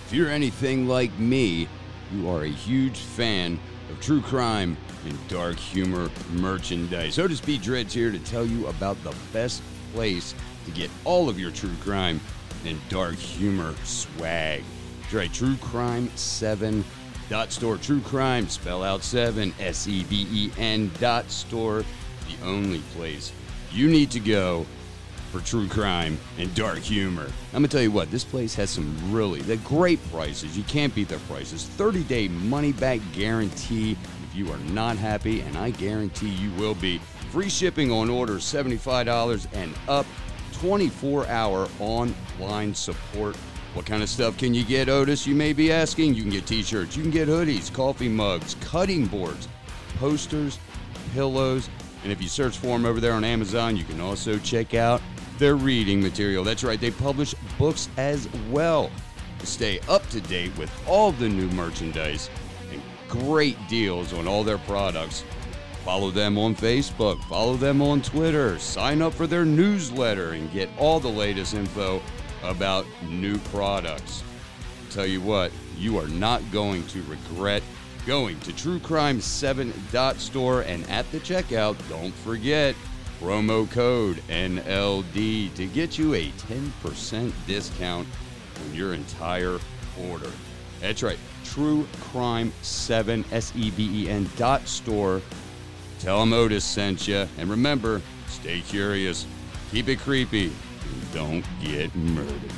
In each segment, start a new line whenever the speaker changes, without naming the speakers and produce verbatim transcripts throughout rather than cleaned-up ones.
If you're anything like me, you are a huge fan of true crime and dark humor merchandise. Otis B. Dreads here to tell you about the best place to get all of your true crime and dark humor swag. That's right, True Crime seven dot store. True Crime, spell out seven, S E V E N dot store. The only place you need to go for true crime and dark humor. I'm gonna tell you what, this place has some really the great prices. You can't beat their prices. thirty-day money-back guarantee if you are not happy, and I guarantee you will be. Free shipping on orders seventy-five dollars and up. twenty-four hour online support. What kind of stuff can you get, Otis? You may be asking. You can get t-shirts, you can get hoodies, coffee mugs, cutting boards, posters, pillows, and if you search for them over there on Amazon, you can also check out their reading material. That's right, they publish books as well to stay up to date with all the new merchandise and great deals on all their products. Follow them on Facebook, follow them on Twitter, sign up for their newsletter, and get all the latest info about new products. I'll tell you what, you are not going to regret going to True Crime seven dot store, and at the checkout, don't forget promo code N L D to get you a ten percent discount on your entire order. That's right, True Crime seven, S E V E N dot store. Tell them Otis sent you. And remember, stay curious, keep it creepy, and don't get murdered.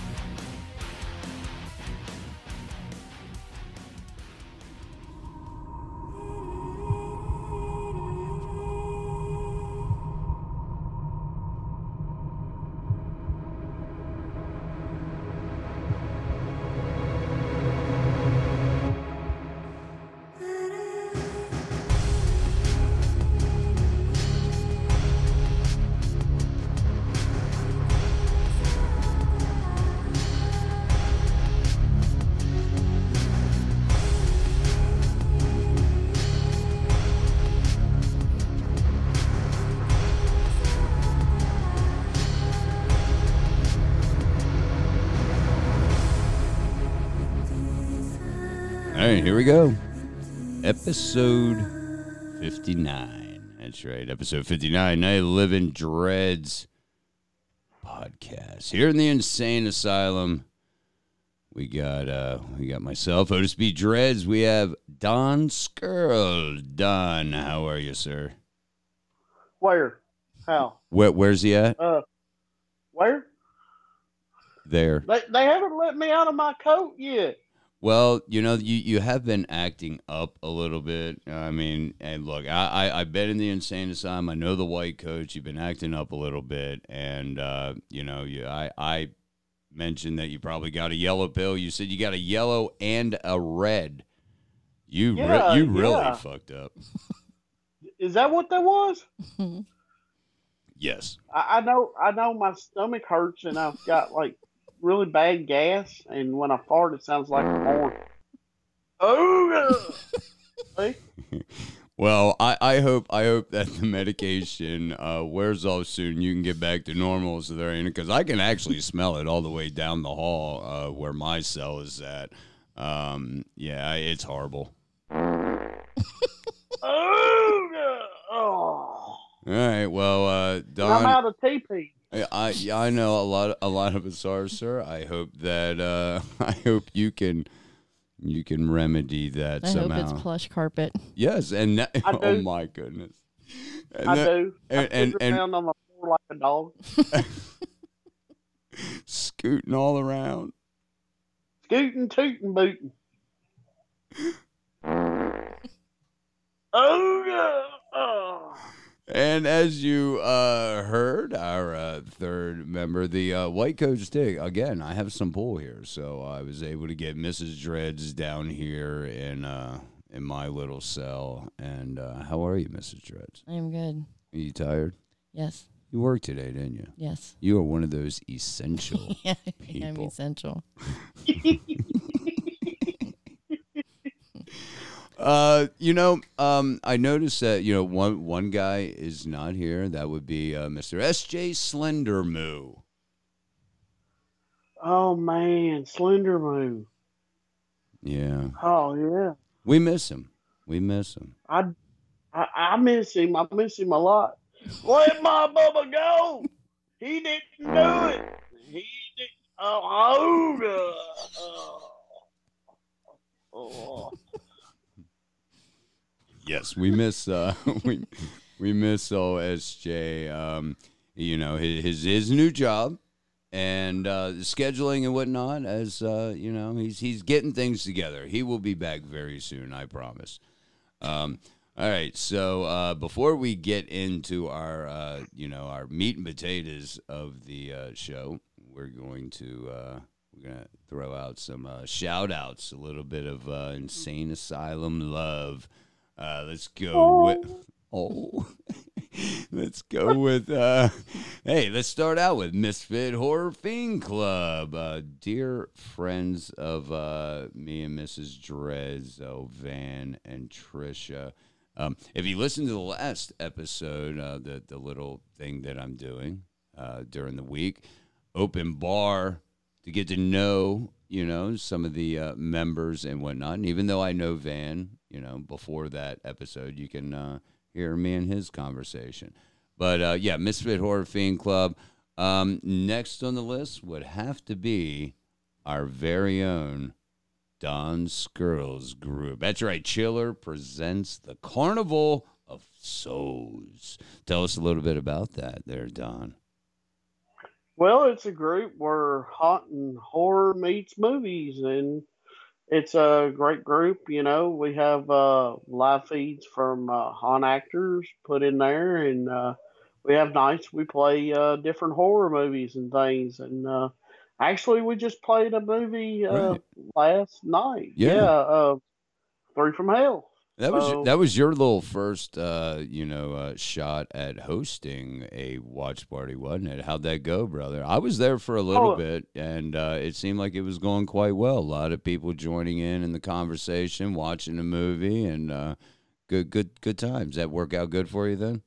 All right, here we go. Episode fifty-nine. That's right, episode fifty-nine. Night Living Dreads podcast. Here in the Insane Asylum, we got uh, we got myself, Otis B. Dreads. We have Don Skirl. Don, how are you, sir?
Where? How?
Where, where's he at?
Uh, where?
There.
They they haven't let me out of my coat yet.
Well, you know, you, you have been acting up a little bit. I mean, and look, I, I, I've been in the Insane Asylum. I know the white coach. You've been acting up a little bit. And, uh, you know, you, I, I mentioned that you probably got a yellow pill. You said you got a yellow and a red. You,
Yeah,
re- you really
yeah.
fucked up.
Is that what that was?
Yes.
I, I know I know my stomach hurts and I've got like really bad gas, and when I fart it sounds like a horn. Oh yeah. See?
Well, I, I hope I hope that the medication uh, wears off soon. You can get back to normal, so there ain't, because I can actually smell it all the way down the hall uh, where my cell is at. Um, yeah, it's horrible.
Oh yeah. Oh.
All right, well, uh,
And
Don,
I'm out of T P.
I, I yeah, I know a lot a lot of us are, sir. I hope that uh, I hope you can you can remedy that
I
somehow.
hope it's plush carpet.
Yes, and that,
I
oh
do.
my goodness. And
I
that-
do. I
and- and-
sit
and-
around on my floor like a dog.
Scooting all around.
Scooting, tooting, booting. Oh yeah. Oh.
And as you uh, heard, our uh, third member, the uh, white coach did. Again, I have some pull here, so I was able to get Missus Dreads down here in uh, in my little cell. And uh, how are you, Missus Dreads?
I am good.
Are you tired?
Yes.
You worked today, didn't you?
Yes.
You are one of those essential
Yeah, I'm
people.
essential.
Uh, you know, um, I noticed that, you know, one one guy is not here. That would be uh, Mister S J Slendermoo.
Oh man, Slender Moo.
Yeah.
Oh yeah.
We miss him. We miss him.
I, I I miss him. I miss him a lot. Let my Bubba go. He didn't do it. He did. Oh, oh, oh, oh.
Yes, we miss uh we we miss O S J. Um, you know, his his, his new job and uh, the scheduling and whatnot. As uh, you know, he's he's getting things together. He will be back very soon, I promise. Um, all right, so uh, before we get into our uh, you know our meat and potatoes of the uh, show, we're going to uh, we're gonna throw out some uh, shout outs, a little bit of uh, Insane Asylum love. Uh, let's go
Oh.
with oh, let's go with uh, hey, let's start out with Misfit Horror Fiend Club, uh, dear friends of uh, me and Missus Drez, oh, Van and Trisha. Um, if you listen to the last episode, uh, the the little thing that I'm doing uh, during the week, open bar to get to know, you know, some of the uh, members and whatnot. And even though I know Van, you know, before that episode, you can uh, hear me and his conversation. But, uh, yeah, Misfit Horror Fiend Club. Um, next on the list would have to be our very own Don Skirls group. That's right. Chiller presents the Carnival of Souls. Tell us a little bit about that there, Don.
Well, it's a group where haunt and horror meets movies, and it's a great group. You know, we have uh, live feeds from uh, haunt actors put in there, and uh, we have nights we play uh, different horror movies and things. And uh, actually, we just played a movie uh,
Right.
last night.
Yeah.
Yeah, uh, Three from Hell.
That was
So
that was your little first, uh, you know, uh, shot at hosting a watch party, wasn't it? How'd that go, brother? I was there for a little
oh,
bit, and uh, it seemed like it was going quite well. A lot of people joining in in the conversation, watching the movie, and uh, good, good, good times. That work out good for you then?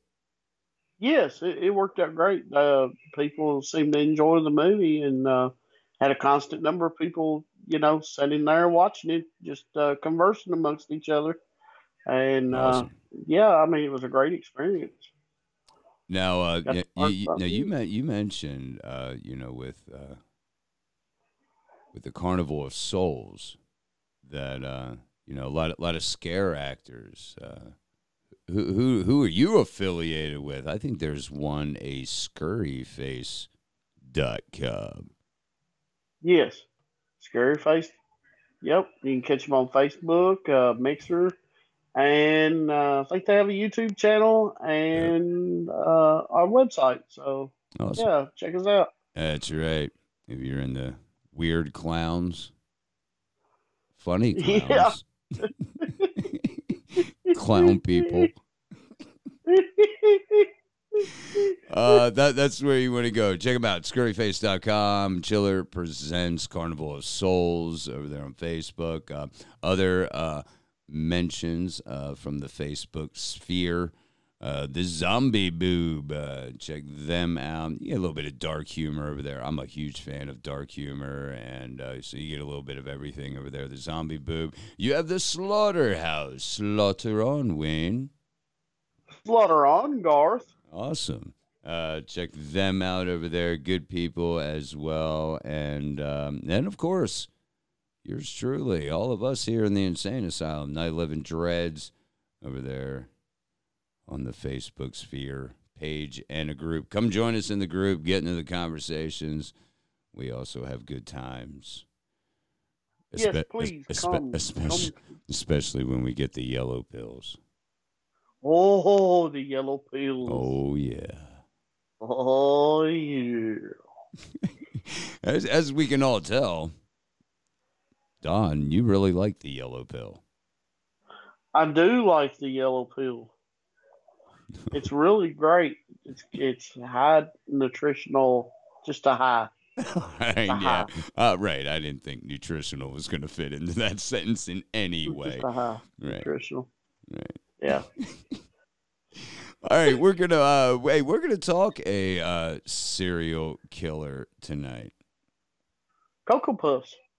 yes, it, it worked out great. Uh, people seemed to enjoy the movie, and uh, had a constant number of people, you know, sitting there watching it, just uh, conversing amongst each other. And uh,
Awesome.
yeah, I mean, it was a great experience.
Now, uh,
Got
y-
to
you,
learn
you, now you
something.
meant you mentioned, uh, you know, with uh, with the Carnival of Souls, that uh, you know, a lot, a lot of scare actors. Uh, Who who who are you affiliated with? I think there's one, a scurryface dot com.
Yes, Scary Face. Yep, you can catch them on Facebook, uh, Mixer, and uh, I think they have a YouTube channel
Yep.
and uh, our website. So
Awesome.
yeah, check us out.
That's right. If you're into weird clowns, funny
Yeah.
clowns, clown people. Uh, that that's where you want to go. Check them out. scurryface dot com. Chiller presents Carnival of Souls over there on Facebook. Uh, other uh, mentions uh, from the Facebook sphere. Uh, the Zombie Boob. Uh, check them out. You get a little bit of dark humor over there. I'm a huge fan of dark humor, and uh, so you get a little bit of everything over there. The Zombie Boob. You have the Slaughterhouse. Slaughter on, Wayne.
Slaughter on, Garth.
Awesome. Uh, check them out over there. Good people as well. And um, and of course, yours truly, all of us here in the Insane Asylum, Night Living Dreads, over there on the Facebook sphere page and a group. Come join us in the group, get into the conversations. We also have good times.
Yes,
Espe-
please
espe-
come.
especially,
Come.
especially when we get the yellow pills.
Oh, the yellow pills.
Oh, yeah.
Oh, yeah.
As, as we can all tell, Don, you really like the yellow pill.
I do like the yellow pill. It's really great. It's it's high nutritional, just a high.
Right,
A
yeah.
high.
Uh, right. I didn't think nutritional was going to fit into that sentence in any
It's
way.
just a high
Right.
nutritional.
Right.
Yeah.
All right, we're gonna uh, wait. We're gonna talk a uh, serial killer tonight.
Cocoa Puffs.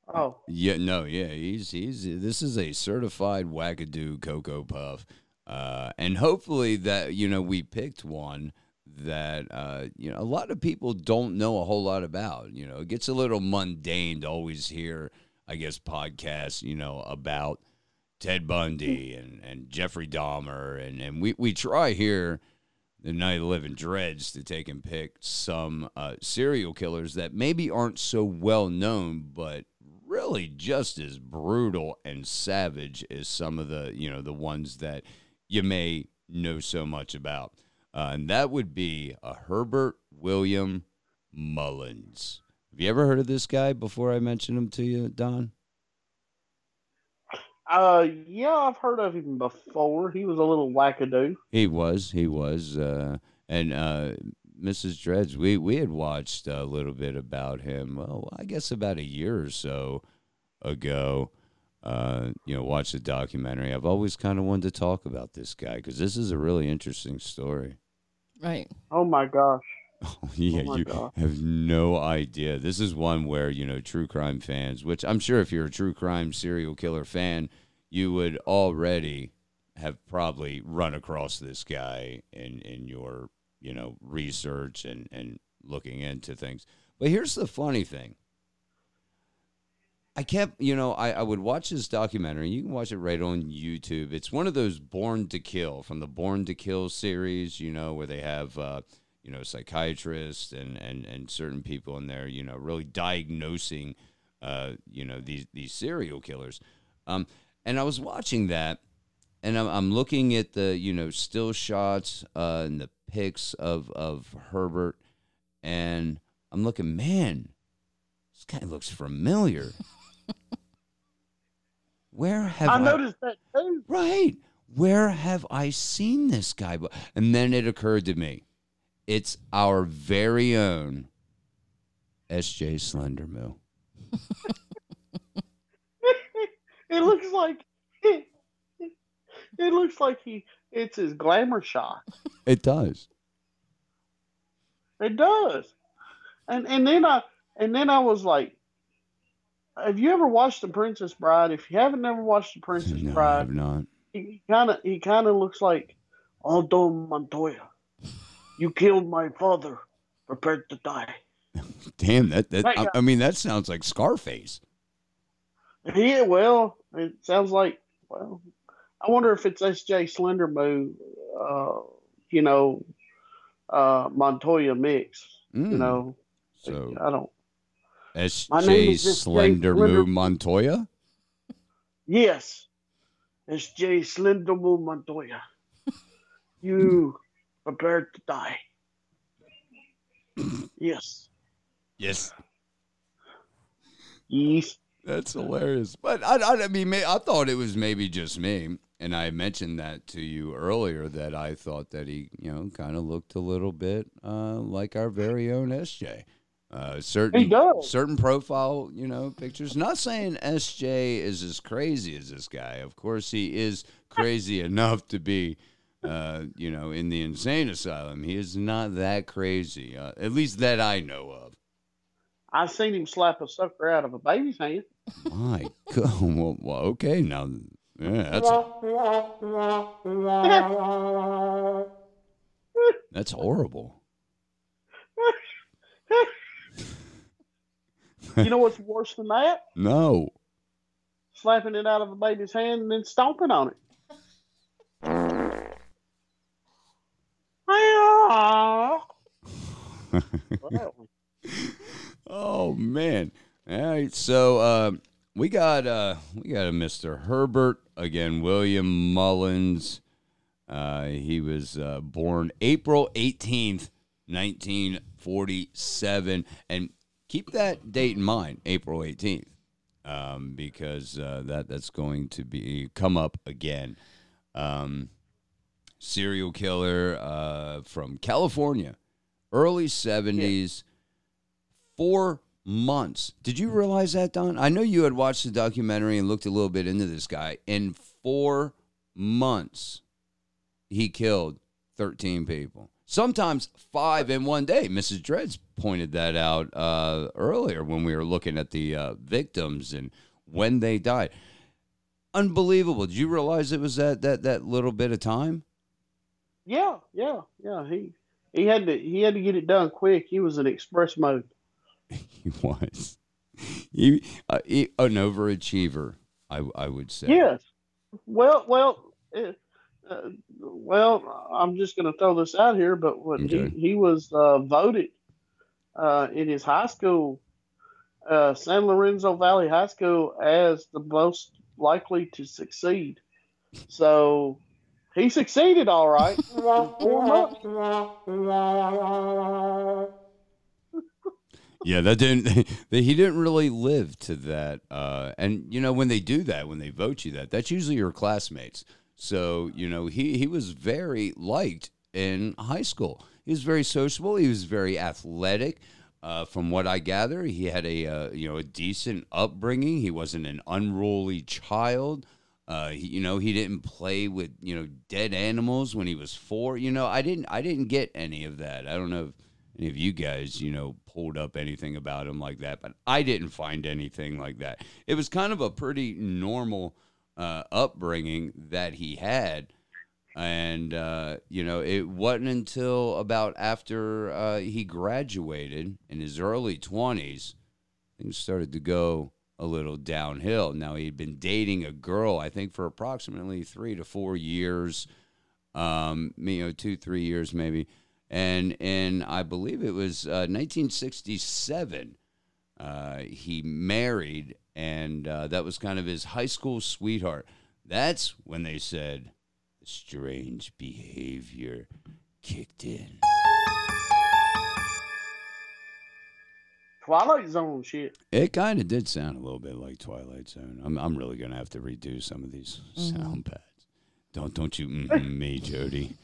Oh,
Yeah, no, yeah, he's he's this is a certified wackadoo Cocoa Puff, uh, and hopefully that you know we picked one that uh, you know a lot of people don't know a whole lot about. You know, it gets a little mundane to always hear, I guess, podcasts, you know, about Ted Bundy and, and Jeffrey Dahmer, and and we we try here the Night of the Living Dreads to take and pick some uh, serial killers that maybe aren't so well known, but really just as brutal and savage as some of the, you know, the ones that you may know so much about. Uh, and that would be a Herbert William Mullins. Have you ever heard of this guy before I mentioned him to you, Don?
uh, yeah, I've heard of him before. He was a little wackadoo.
He was, he was. Uh, and uh, Missus Dreads, we, we had watched a little bit about him, well, I guess about a year or so ago. Uh, you know, watch the documentary. I've always kind of wanted to talk about this guy because this is a really interesting story.
Right.
Oh my gosh.
Oh, yeah,
Oh my
you
God.
have no idea. This is one where, you know, true crime fans, which I'm sure if you're a true crime serial killer fan, you would already have probably run across this guy in, in your, you know, research and, and looking into things. But here's the funny thing. I kept, you know, I, I would watch this documentary. You can watch it right on YouTube. It's one of those Born to Kill, from the Born to Kill series, you know, where they have, uh, you know, psychiatrists and, and, and certain people in there, you know, really diagnosing, uh, you know, these, these serial killers. Um, and I was watching that, and I'm, I'm looking at the, you know, still shots uh, and the pics of, of Herbert, and I'm looking, man, this guy looks familiar. Where have I,
I noticed that too.
right? Where have I seen this guy? And then it occurred to me, it's our very own S J Slendermoo.
It looks like it looks like he it's his glamour shot.
It does.
It does. And and then I and then I was like, have you ever watched The Princess Bride? If you haven't never watched The Princess
No, I
Bride,
have not.
he kind of he kind of looks like Aldo Montoya. You killed my father. Prepared to die.
Damn, that, that
Right,
I,
yeah.
I mean, that sounds like Scarface.
Yeah, well, it sounds like, well, I wonder if it's S J Slendermoo, uh, you know, uh, Montoya mix.
Mm.
You know,
So,
I don't.
S
My name
J
is S J
Slendermoo
Slendermoo.
Montoya?
Yes, S J Slendermoo Montoya. You prepared to die. Yes.
Yes.
Yes.
That's hilarious. But I, I, I mean, may- I thought it was maybe just me, and I mentioned that to you earlier that I thought that he, you know, kind of looked a little bit uh, like our very own S J. Uh, certain
He does.
certain profile, you know, pictures. Not saying S J is as crazy as this guy. Of course, he is crazy enough to be, uh, you know, in the insane asylum. He is not that crazy, uh, at least that I know of.
I seen him slap a sucker out of a baby's hand.
My God. Well, well, okay. Now, yeah, that's that's horrible.
You know what's worse than that?
No.
Slapping it out of a baby's hand and then stomping on it. Well,
Oh man. All right. So uh, we got uh, we got a Mister Herbert again, William Mullins. Uh, he was uh, born April eighteenth, nineteen forty-seven, and keep that date in mind, April eighteenth, um, because uh, that that's going to be come up again. Um, serial killer uh, from California, early seventies, four months. Did you realize that, Don? I know you had watched the documentary and looked a little bit into this guy. In four months, he killed thirteen people. Sometimes five in one day. Missus Dreads pointed that out uh, earlier when we were looking at the uh, victims and when they died. Unbelievable. Did you realize it was that that that little bit of time?
Yeah, yeah, yeah. He he had to he had to get it done quick. He was in express mode.
He was. He, uh, he an overachiever, I I would say.
Yes. Well, well, eh, uh, well. I'm just going to throw this out here, but when he
Okay.
he was uh, voted uh, in his high school, uh, San Lorenzo Valley High School, as the most likely to succeed. So he succeeded all right in four months.
Yeah, that didn't. He didn't really live to that. Uh, and you know, when they do that, when they vote you that, that's usually your classmates. So you know, he he was very liked in high school. He was very sociable. He was very athletic. Uh, from what I gather, he had a uh, you know a decent upbringing. He wasn't an unruly child. Uh, he, you know, he didn't play with you know dead animals when he was four. You know, I didn't I didn't get any of that. I don't know if any of you guys you know pulled up anything about him like that, but I didn't find anything like that. It was kind of a pretty normal uh, upbringing that he had. And, uh, you know, it wasn't until about after uh, he graduated in his early twenties, things started to go a little downhill. Now, he'd been dating a girl, I think, for approximately three to four years, um, you know, two, three years maybe. And in, I believe it was uh, nineteen sixty-seven, uh, he married, and uh, that was kind of his high school sweetheart. That's when they said strange behavior kicked in.
Twilight Zone shit.
It kind of did sound a little bit like Twilight Zone. I'm I'm really gonna have to redo some of these mm-hmm. sound pads. Don't don't you mm-hmm me, Jody.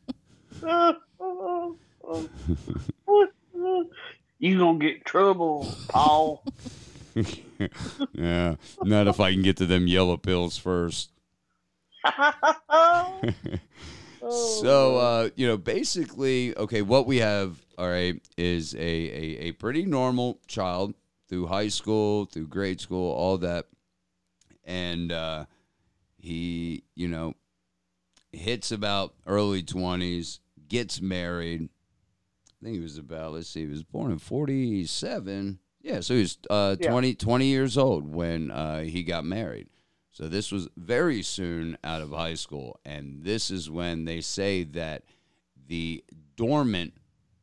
You gonna get in trouble, Paul.
Yeah, not if I can get to them yellow pills first. So, uh, you know, basically, okay, what we have, all right, is a, a, a pretty normal child through high school, through grade school, all that. And uh, he, you know, hits about early twenties, gets married. I think he was about, let's see, he was born in forty-seven. Yeah, so he was uh,
Yeah.
twenty, twenty years old when uh, he got married. So this was very soon out of high school, and this is when they say that the dormant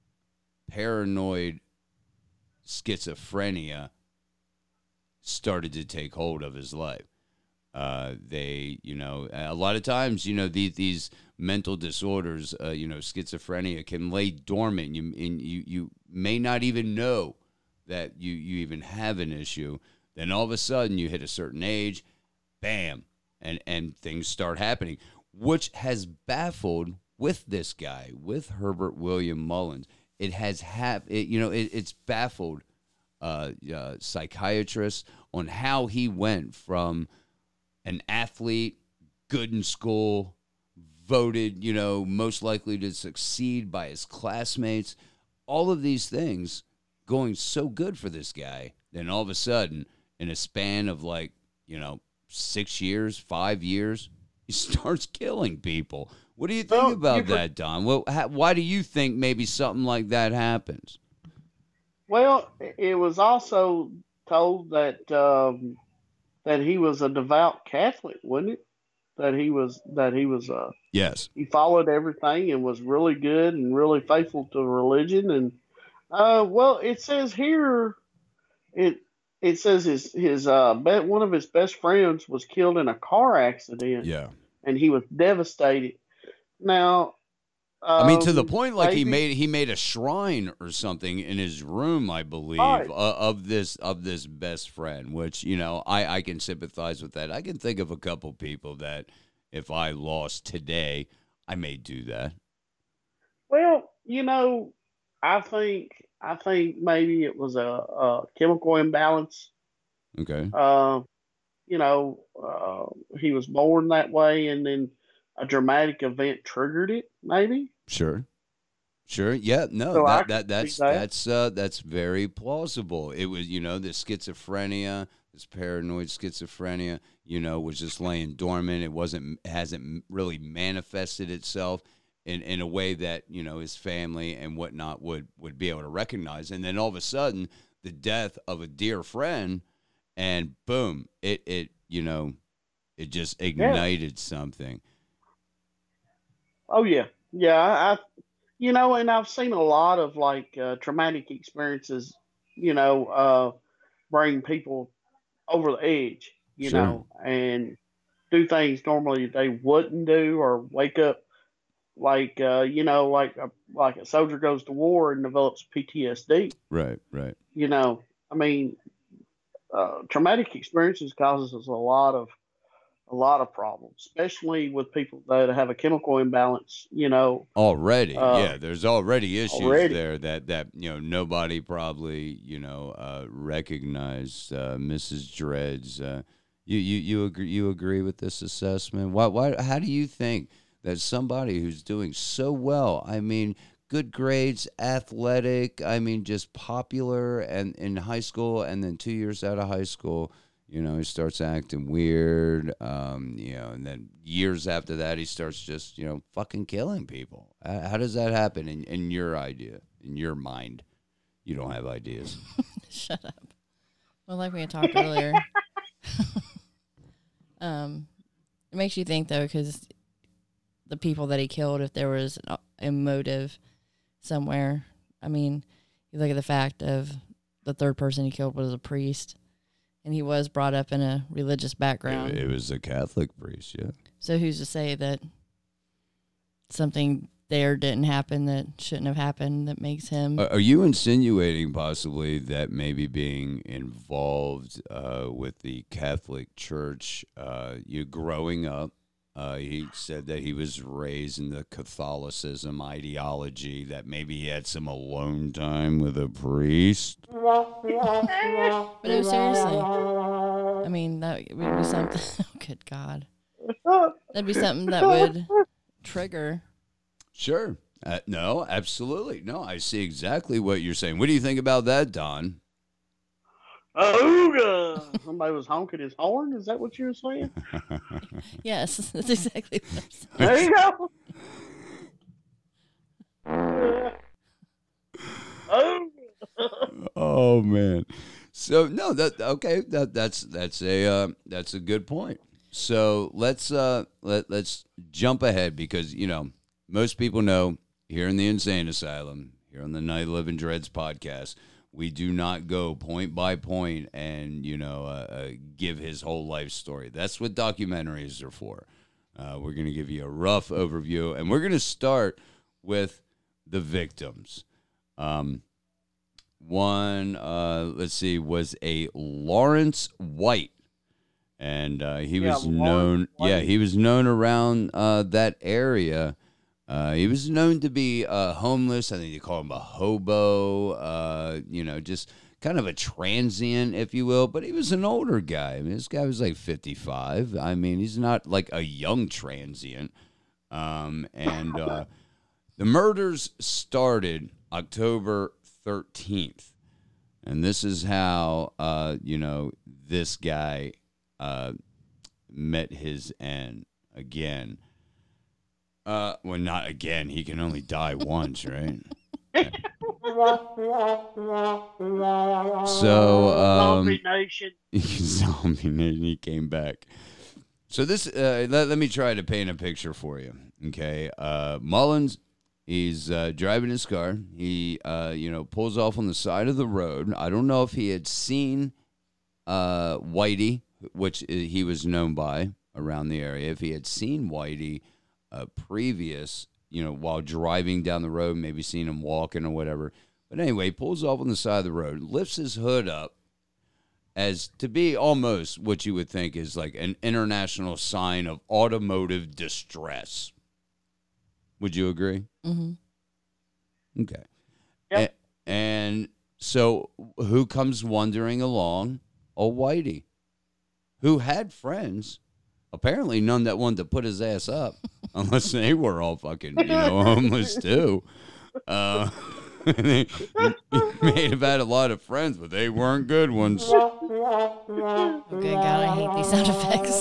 paranoid schizophrenia started to take hold of his life. Uh, they, you know, a lot of times, you know, these these mental disorders, uh, you know, schizophrenia can lay dormant. You and you you may not even know that you you even have an issue. Then all of a sudden, you hit a certain age. Bam, and and things start happening, which has baffled with this guy, with Herbert William Mullins. It has hap- it, you know, it, it's baffled uh, uh, psychiatrists on how he went from an athlete, good in school, voted, you know, most likely to succeed by his classmates, all of these things going so good for this guy. Then all of a sudden, in a span of like, you know, six years, five years, he starts killing people. What do you think
Well,
about
you
that, Don? Well, how, why do you think maybe something like that happens?
Well, it was also told that um, that he was a devout Catholic, wasn't it? That he was that he was uh,
Yes.
he followed everything and was really good and really faithful to religion. And uh, well, it says here it it says his his uh be- one of his best friends was killed in a car accident,
Yeah.
and he was devastated. Now,
I mean, to the
um,
point, like he
maybe
made he made a shrine or something in his room, I believe,
right.
uh, of this of this best friend. Which you know, I I can sympathize with that. I can think of a couple people that if I lost today, I may do that.
Well, you know, I think I think maybe it was a, a chemical imbalance.
Okay.
Uh, you know, uh, he was born that way, and then a dramatic event triggered it. Maybe.
Sure. Sure. Yeah. No.
So I
That
can
that
see
that's
that.
that's uh, that's very plausible. It was, you know, the schizophrenia, this paranoid schizophrenia, you know, was just laying dormant. It wasn't hasn't really manifested itself in in a way that, you know, his family and whatnot would would be able to recognize. And then all of a sudden, the death of a dear friend, and boom, it it you know, it just
Yeah.
ignited something.
Oh yeah. Yeah. I, I you know, and I've seen a lot of like uh, traumatic experiences. You know, uh, bring people over the edge. You
Sure.
know, and do things normally they wouldn't do, or wake up like uh, you know, like a, like a soldier goes to war and develops P T S D.
Right. Right.
You know, I mean, uh, traumatic experiences causes us a lot of a lot of problems, especially with people that have a chemical imbalance. You know,
Already,
uh,
yeah, there's already issues
already.
there that that you know nobody probably you know uh, recognized. Uh, Missus Dreads, uh, you you you agree you agree with this assessment? Why why how do you think that somebody who's doing so well? I mean, good grades, athletic. I mean, just popular, and in high school, and then two years out of high school. You know, he starts acting weird. Um, you know, and then years after that, he starts just, you know, fucking killing people. How, how does that happen in, in your idea, in your mind? You don't have ideas.
Shut up. Well, like we had talked earlier, um, it makes you think though, because the people that he killed, if there was a, a motive somewhere, I mean, you look at the fact of the third person he killed was a priest. And he was brought up in a religious background.
It, it was a Catholic priest, yeah.
So who's to say that something there didn't happen that shouldn't have happened that makes him...
Are, are you insinuating possibly that maybe being involved uh, with the Catholic Church, uh, you growing up, uh, he said that he was raised in the Catholicism ideology, that maybe he had some alone time with a priest?
But no, seriously. I mean, that would be something... Oh, good God. That'd be something that would trigger...
Sure. Uh, no, absolutely. No, I see exactly what you're saying. What do you think about that, Don?
Ooga! Somebody was honking his horn. Is that what you were saying?
Yes, that's exactly what I'm saying.
There you go. Ooga!
Oh man. So no, that okay. That that's that's a uh, that's a good point. So let's uh let let's jump ahead, because you know most people know here in the Insane Asylum, here on the Night Living Dreads podcast, we do not go point by point and, you know, uh, uh, give his whole life story. That's what documentaries are for. Uh, we're going to give you a rough overview, and we're going to start with the victims. Um, one, uh, let's see, was a Lawrence White, and uh, he
Yeah,
was
Lawrence
known.
White.
Yeah, he was known around uh, that area. Uh, he was known to be uh, homeless. I think they call him a hobo, uh, you know, just kind of a transient, if you will. But he was an older guy. I mean, this guy was like fifty-five. I mean, he's not like a young transient. Um, and uh, the murders started October thirteenth. And this is how, uh, you know, this guy uh, met his end again. Uh, well, not again. He can only die once, right? So, um,
Zombie Nation.
Zombie Nation, he came back. So this, uh, let, let me try to paint a picture for you, okay? Uh, Mullins, he's uh, driving his car. He, uh, you know, pulls off on the side of the road. I don't know if he had seen uh, Whitey, which he was known by around the area. If he had seen Whitey uh, previous, you know, while driving down the road, maybe seen him walking or whatever. But anyway, he pulls off on the side of the road, lifts his hood up as to be almost what you would think is like an international sign of automotive distress. Would you agree?
Mm-hmm.
Okay.
Yep.
A- and so who comes wandering along? Oh, Whitey, who had friends. Apparently none that wanted to put his ass up, unless they were all fucking, you know, homeless too. Uh, he made have had a lot of friends, but they weren't good ones.
Good God, I hate these sound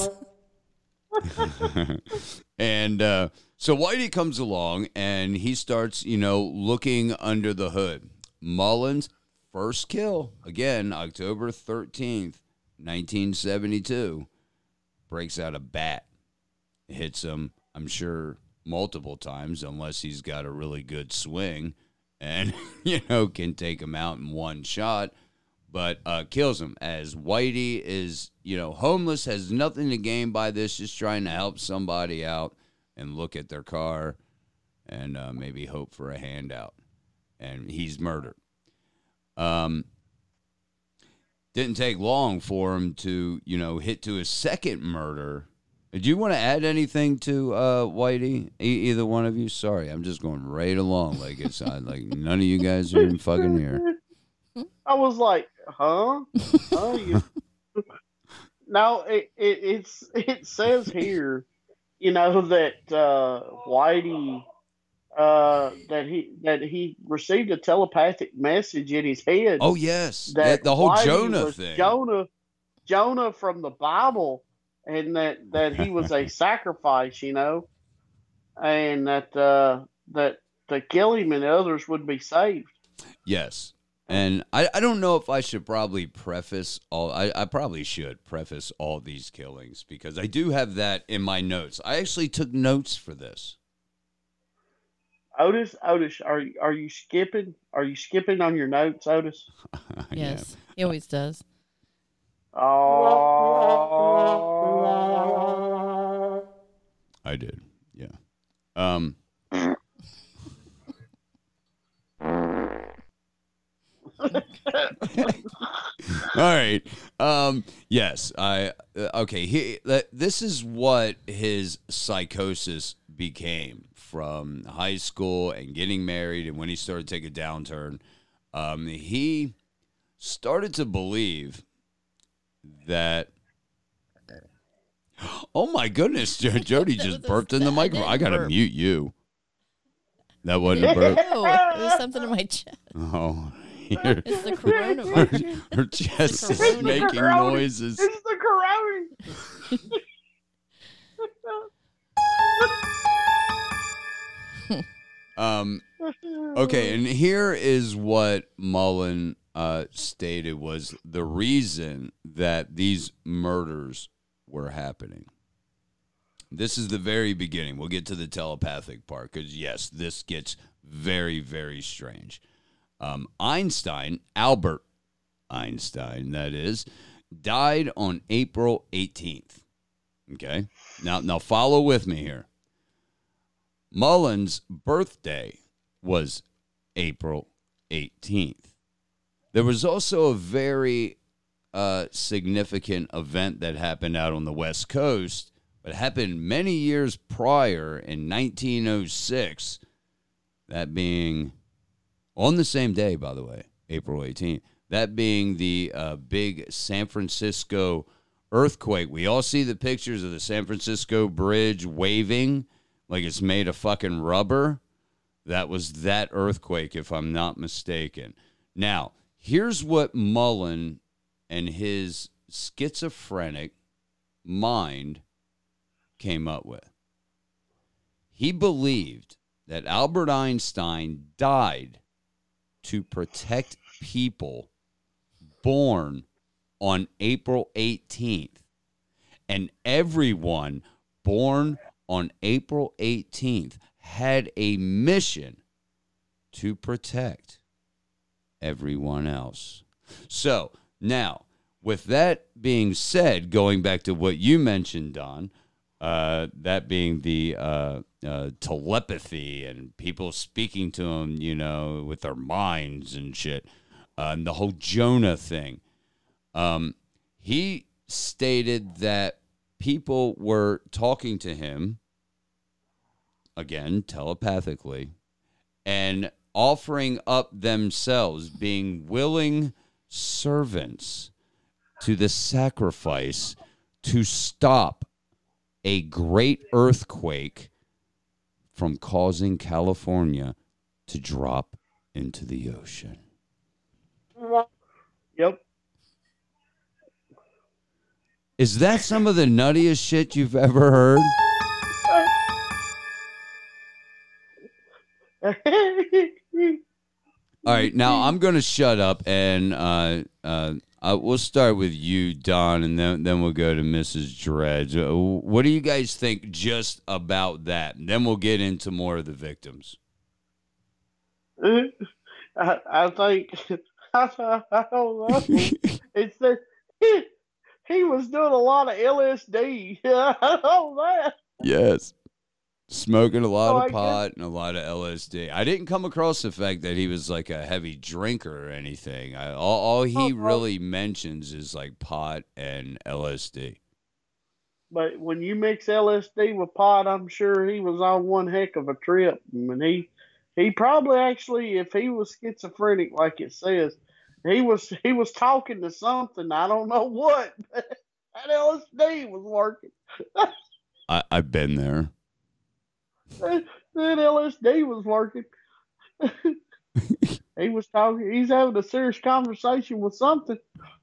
effects.
And uh, so Whitey comes along and he starts, you know, looking under the hood. Mullins' first kill, again, October thirteenth, nineteen seventy-two, breaks out a bat. Hits him, I'm sure, multiple times, unless he's got a really good swing and, you know, can take him out in one shot. But uh, kills him as Whitey is, you know, homeless, has nothing to gain by this, just trying to help somebody out and look at their car and uh, maybe hope for a handout. And he's murdered. Um, didn't take long for him to, you know, hit to his second murder. Did you want to add anything to uh, Whitey? E- either one of you? Sorry, I'm just going right along like it's uh, like none of you guys are even fucking here.
I was like, huh? Huh? You... No, it, it it's it says here, you know, that uh, Whitey uh, that he that he received a telepathic message in his head.
Oh yes,
that
that, the whole
Whitey
Jonah
was
thing.
Jonah, Jonah from the Bible, and that, that he was a sacrifice, you know, and that uh, that to kill him and others would be saved.
Yes. And I, I don't know if I should probably preface all, I, I probably should preface all these killings because I do have that in my notes. I actually took notes for this.
Otis, Otis, are are you skipping? Are you skipping on your notes, Otis?
Yes, he always does.
Oh,
I did, yeah. Um. All right. Um, yes. I uh, okay. He, uh, this is what his psychosis became from high school and getting married, and when he started to take a downturn, um, he started to believe that. Oh my goodness, Jo- Jody just burped in the microphone. I gotta
burp.
mute you. That wasn't a burp.
No, it was something in my chest.
Oh. Her,
It's the coronavirus.
her, her chest is
corona.
making
corona.
noises.
It's the corona.
Um, okay, and here is what Mullen uh, stated was the reason that these murders were happening. This is the very beginning. We'll get to the telepathic part because, yes, this gets very, very strange. Um, Einstein, Albert Einstein, that is, died on April eighteenth. Okay? Now, now follow with me here. Mullen's birthday was April eighteenth. There was also a very uh, significant event that happened out on the West Coast, but happened many years prior in nineteen oh six, that being... on the same day, by the way, April eighteenth, that being the uh, big San Francisco earthquake. We all see the pictures of the San Francisco bridge waving like it's made of fucking rubber. That was that earthquake, if I'm not mistaken. Now, here's what Mullen and his schizophrenic mind came up with. He believed that Albert Einstein died to protect people born on April eighteenth. And everyone born on April eighteenth had a mission to protect everyone else. So, now, with that being said, going back to what you mentioned, Don, uh, that being the uh, uh, telepathy and people speaking to him, you know, with their minds and shit, uh, and the whole Jonah thing. Um, he stated that people were talking to him, again, telepathically, and offering up themselves, being willing servants to the sacrifice to stop a great earthquake from causing California to drop into the ocean.
Yep.
Is that some of the nuttiest shit you've ever heard? All right, now I'm going to shut up, and uh, uh, uh, we'll start with you, Don, and then, then we'll go to Missus Dredge. Uh, what do you guys think just about that? And then we'll get into more of the victims.
I, I think, I, I don't know. It's that he, he was doing a lot of L S D. I know that.
Yes. Smoking a lot
Oh,
of
I
pot and a lot of L S D. I didn't come across the fact that he was like a heavy drinker or anything. I, all, all he
Oh, oh.
really mentions is like pot and L S D.
But when you mix L S D with pot, I'm sure he was on one heck of a trip. And he, he probably actually, if he was schizophrenic, like it says, he was he was talking to something. I don't know what. That L S D was working.
I, I've been there.
That, that L S D was working. He was talking. He's having a serious conversation with something.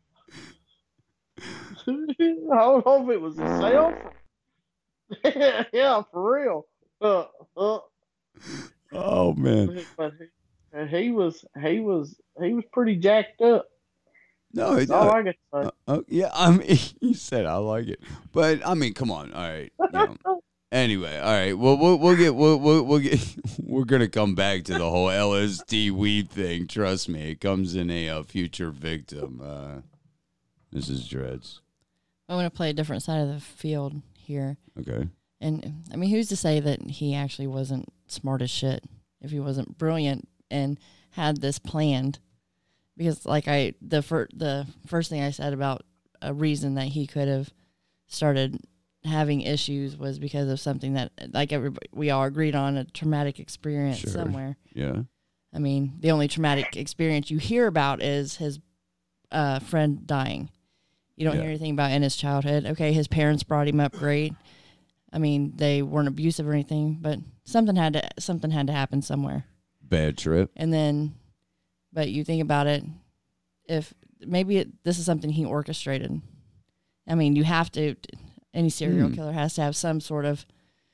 I don't know if it was himself. Yeah, for real. Uh, uh.
Oh man.
But he, he was he was he was pretty jacked up.
No,
That's
it,
all
uh,
I got to say.
uh, uh, yeah, I mean, you said I like it, but I mean, come on, all right. You know. Anyway, all right. Well, we'll we'll get we'll we'll, we'll get we're gonna come back to the whole L S D weed thing. Trust me, it comes in a, uh future victim. Uh, Missus Dredge.
I want to play a different side of the field here.
Okay.
And I mean, who's to say that he actually wasn't smart as shit? If he wasn't brilliant and had this planned, because like I the fir- the first thing I said about a reason that he could have started having issues was because of something that, like everybody, we all agreed on, a traumatic experience
Sure.
somewhere.
Yeah.
I mean, the only traumatic experience you hear about is his uh, friend dying. You don't
Yeah.
hear anything about in his childhood. Okay, his parents brought him up great. I mean, they weren't abusive or anything, but something had to something had to happen somewhere.
Bad trip.
And then, but you think about it, if maybe it, this is something he orchestrated. I mean, you have to. Any serial
Hmm.
killer has to have some sort of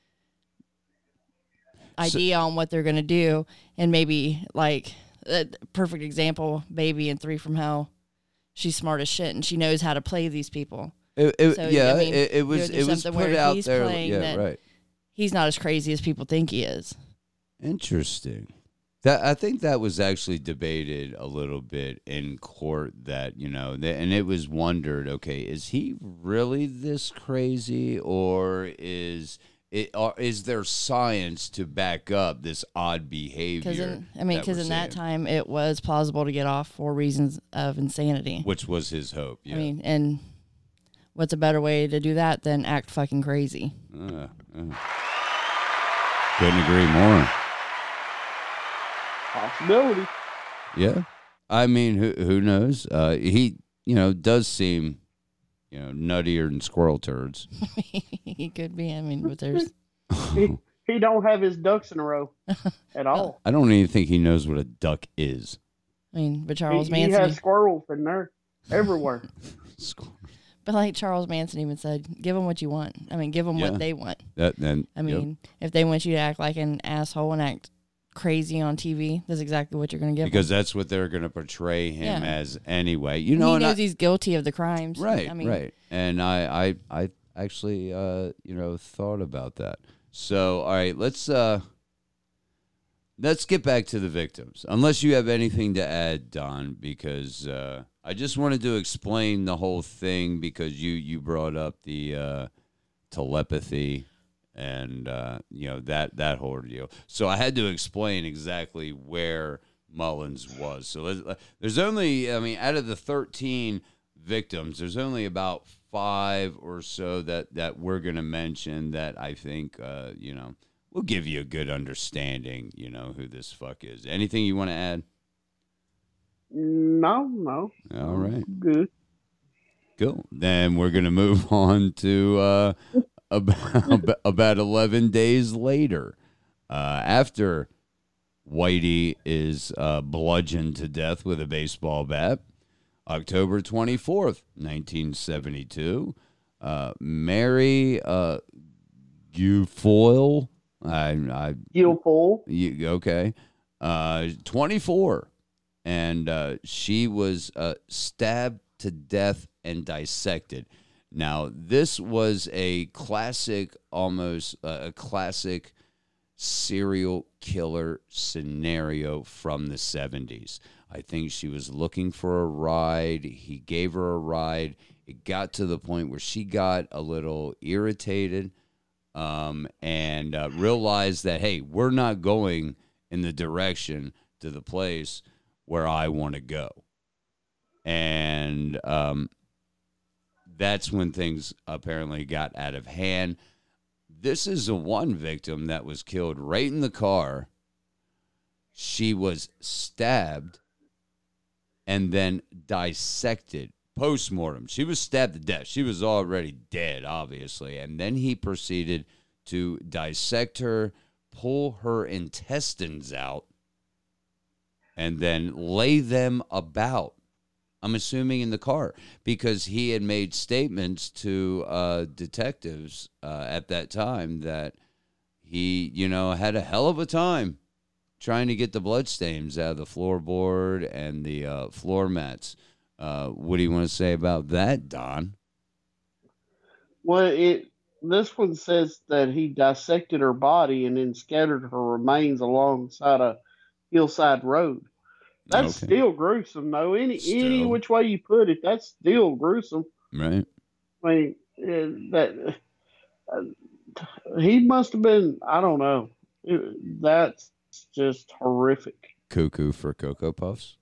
idea on what they're going to do. And maybe, like, a perfect example, Baby in Three from Hell. She's smart as shit, and she knows how to play these people.
It, it,
So,
yeah,
I mean,
it, it was
you know,
it was
something
put
where
out
he's
there.
playing
Yeah,
that-
right.
He's not as crazy as people think he is.
Interesting. That I think that was actually debated a little bit in court. That you know, th- and it was wondered. Okay, is he really this crazy, or is it? Or is there science to back up this odd behavior?
Because in, I mean,
that
because
we're
in that
seeing?
time it was plausible to get off for reasons of insanity.
Which was his hope. Yeah.
I mean, and what's a better way to do that than act fucking crazy?
Uh, uh. Couldn't agree more.
Possibility.
Yeah. I mean, who who knows? Uh, he, you know, does seem, you know, nuttier than squirrel turds.
He could be. I mean, but there's
He, he don't have his ducks in a row at all.
I don't even think he knows what a duck is.
I mean, but
He,
Charles
he
Manson.
has squirrels in there everywhere.
Squirrel.
But like Charles Manson even said, give them what you want. I mean, give them
Yeah.
what they want.
That then.
I mean, if they want you to act like an asshole and act crazy on T V, that's exactly what you're going to give
because
them.
that's what they're going to portray him
Yeah.
as anyway. You
And
know,
he
and
knows
I-
he's guilty of the crimes.
right,
I mean,
right. And I, I, I actually, uh, you know, thought about that. So, all right, let's uh, let's get back to the victims. Unless you have anything to add, Don, because uh, I just wanted to explain the whole thing because you you brought up the uh, telepathy and uh, you know that that whole deal. So I had to explain exactly where Mullins was. So let's, there's only, I mean, out of the thirteen victims, there's only about five or so that that we're gonna mention that I think uh, you know will give you a good understanding. You know who this fuck is. Anything you want to add?
No, no.
All right.
Good.
Cool. Then we're going to move on to uh, about, about eleven days later. Uh, after Whitey is uh, bludgeoned to death with a baseball bat. October twenty-fourth, nineteen seventy-two, uh, Mary uh, Guilfoyle, I, I,
Guilfoyle.
you, okay, uh, twenty-four, and uh, she was uh, stabbed to death and dissected. Now, this was a classic, almost uh, a classic serial killer scenario from the seventies. I think she was looking for a ride. He gave her a ride. It got to the point where she got a little irritated um, and uh, realized that, hey, we're not going in the direction to the place where I want to go. And um, that's when things apparently got out of hand. This is the one victim that was killed right in the car. She was stabbed and then dissected post-mortem. She was stabbed to death. She was already dead, obviously. And then he proceeded to dissect her, pull her intestines out, and then lay them about. I'm assuming in the car, because he had made statements to uh, detectives uh, at that time that he, you know, had a hell of a time trying to get the bloodstains out of the floorboard and the uh, floor mats. Uh, what do you want to say about that, Don?
Well, it this one says that he dissected her body and then scattered her remains alongside a hillside road. That's
Okay.
still gruesome, though. Any
Still.
any which way you put it, that's still gruesome.
Right.
I mean, uh, that uh, he must have been. I don't know. It- that's just horrific.
Cuckoo for Cocoa Puffs.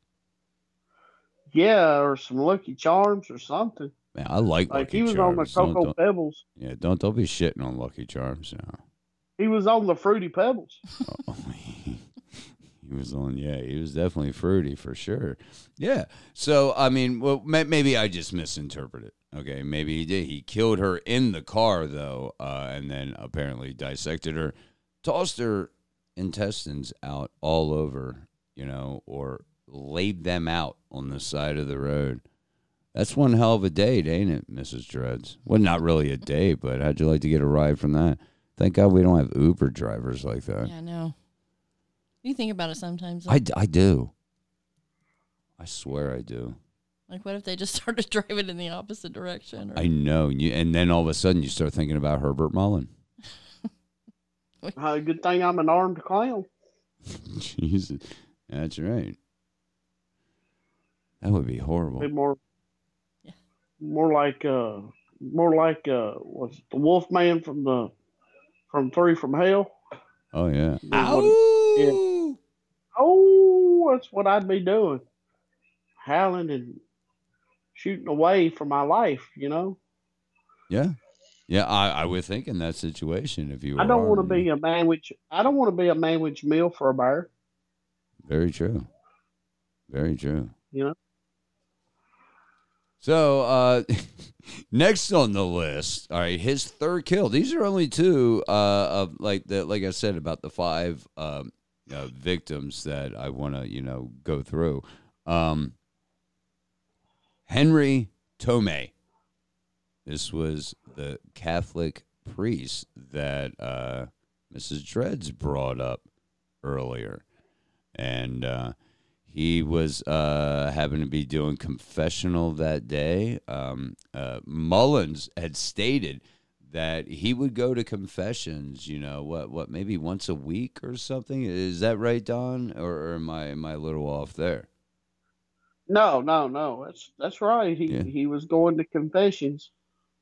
Yeah, or some Lucky Charms or something.
Man, I like,
Like
Lucky
he was
Charms.
on the
Don't-
Cocoa
don't-
Pebbles.
yeah, don't don't be shitting on Lucky Charms now.
He was on the Fruity Pebbles.
Oh, he, he was on, yeah, he was definitely fruity for sure. Yeah. So, I mean, well, may, maybe I just misinterpreted. Okay, maybe he did. He killed her in the car, though, uh, and then apparently dissected her, tossed her intestines out all over, you know, or laid them out on the side of the road. That's one hell of a date, ain't it, Missus Dreads? Well, not really a date, but how'd you like to get a ride from that? Thank God we don't have Uber drivers like that.
Yeah, I know. You think about it sometimes.
I, I do. I swear I do.
Like, what if they just started driving in the opposite direction? Or...
I know. You, and then all of a sudden you start thinking about Herbert Mullen.
Uh, good thing I'm an armed clown.
Jesus. That's right. That would be horrible.
Be more,
Yeah.
more like uh, more like uh, was it the Wolf Man from the from Three from Hell?
Oh, yeah.
What-
Ow!
Oh, that's what I'd be doing, howling and shooting away for my life. You know,
Yeah. Yeah, I, I would think in that situation if you were
I don't want to
armed.
be a manwich. I don't want to be a manwich meal for a bear.
Very true. Very true.
You know.
So, uh, next on the list, all right, his third kill. These are only two uh, of like the like I said about the five um, uh, victims that I want to you know go through. Um, Henry Tomei. This was the Catholic priest that uh, Missus Dreads brought up earlier, and. Uh, He was uh, having to be doing confessional that day. Um, uh, Mullins had stated that he would go to confessions, you know, what, what, maybe once a week or something. Is that right, Don? Or, or am I am I a little off there?
No, no, no. That's that's right. He
Yeah.
he was going to confessions.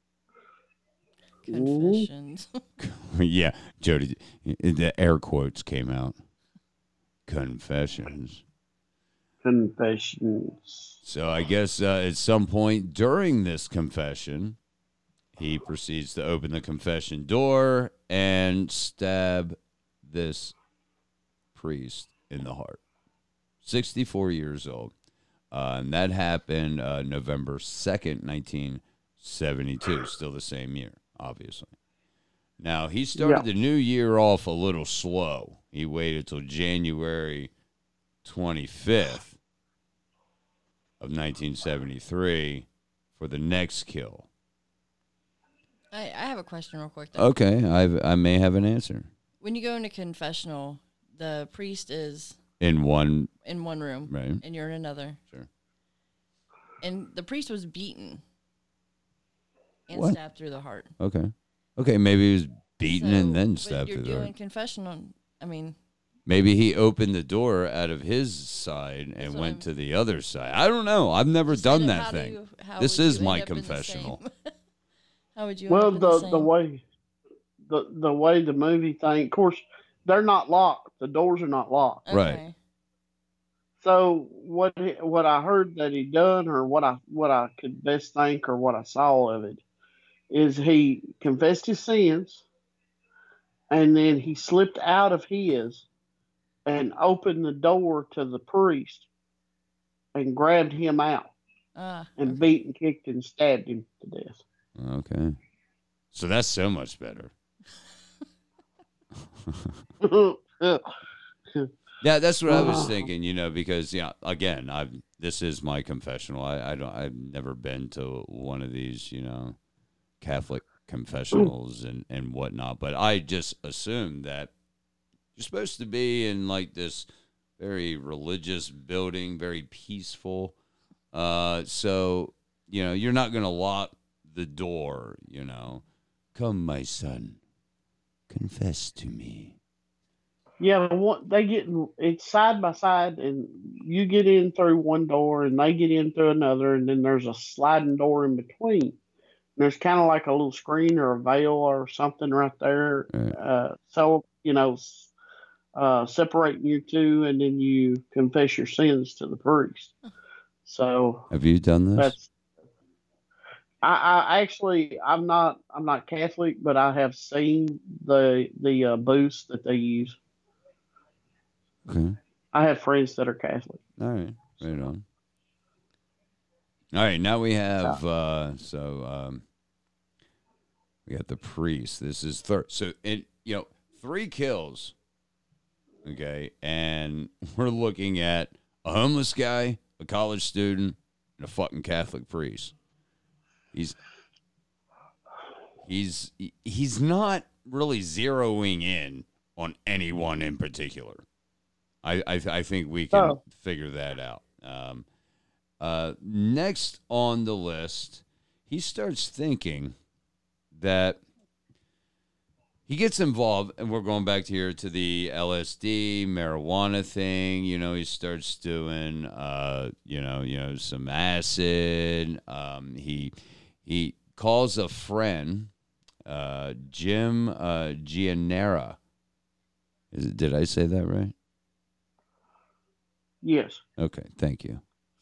Confessions.
Yeah, Jody, the air quotes came out. Confessions.
Confessions.
So I guess uh, at some point during this confession, he proceeds to open the confession door and stab this priest in the heart. sixty-four years old. Uh, and that happened uh, November second, nineteen seventy-two. Still the same year, obviously. Now, he started
Yeah.
the new year off a little slow. He waited till January twenty-fifth of nineteen seventy-three for the next kill.
I, I have a question real quick, though.
Okay, I've, I may have an answer.
When you go into confessional, the priest is
In one,
in one room,
right?
and you're in another.
Sure.
And the priest was beaten and
What?
stabbed through the heart.
Okay. Okay, maybe he was beaten
So,
and then
but
stabbed
you're
through the
doing
heart.
confessional. I mean,
Maybe he opened the door out of his side and
what
went
I'm-
to the other side. I don't know. I've never
just
done
saying,
that
how do
thing.
you- how
This
would
is
you
my
end up in the
confessional.
same- How would you?
Well,
end up in
the
the,
the
same?
way the the way the movie thing, of course, they're not locked. The doors are not locked.
Right.
Okay.
So what he- what I heard that he done, or what I what I could best think, or what I saw of it, is he confessed his sins, and then he slipped out of his and opened the door to the priest and grabbed him out
Ah,
and
okay.
beat and kicked and stabbed him to death.
Okay. So that's so much better. Yeah, that's what I was thinking, you know, because yeah, again, I've this is my confessional. I, I don't I've never been to one of these, you know, Catholic confessionals and, and whatnot, but I just assumed that you're supposed to be in like this very religious building, very peaceful. Uh so, you know, you're not gonna lock the door, you know. Come, my son, confess to me.
Yeah, what they get in, it's side by side, and you get in through one door, and they get in through another, and then there's a sliding door in between. And there's kind of like a little screen or a veil or something right there,
Right.
uh, so you know, s- uh, separating you two, and then you confess your sins to the priest. So
Have you done this?
that's. I, I actually, I'm not, I'm not Catholic, but I have seen the the uh, booths that they use.
Okay.
I have friends that are Catholic.
All right, right on. All right, now we have uh, so um, we got the priest. This is third. So it you know three kills. Okay, and we're looking at a homeless guy, a college student, and a fucking Catholic priest. He's he's he's not really zeroing in on anyone in particular. I, I, I think we can
Oh.
figure that out. Um, uh, next on the list, he starts thinking that he gets involved, and we're going back to here to the L S D marijuana thing. You know, he starts doing, uh, you know, you know, some acid. Um, he he calls a friend, uh, Jim uh, Gianera. Is it? Did I say that right?
Yes.
Okay, thank you.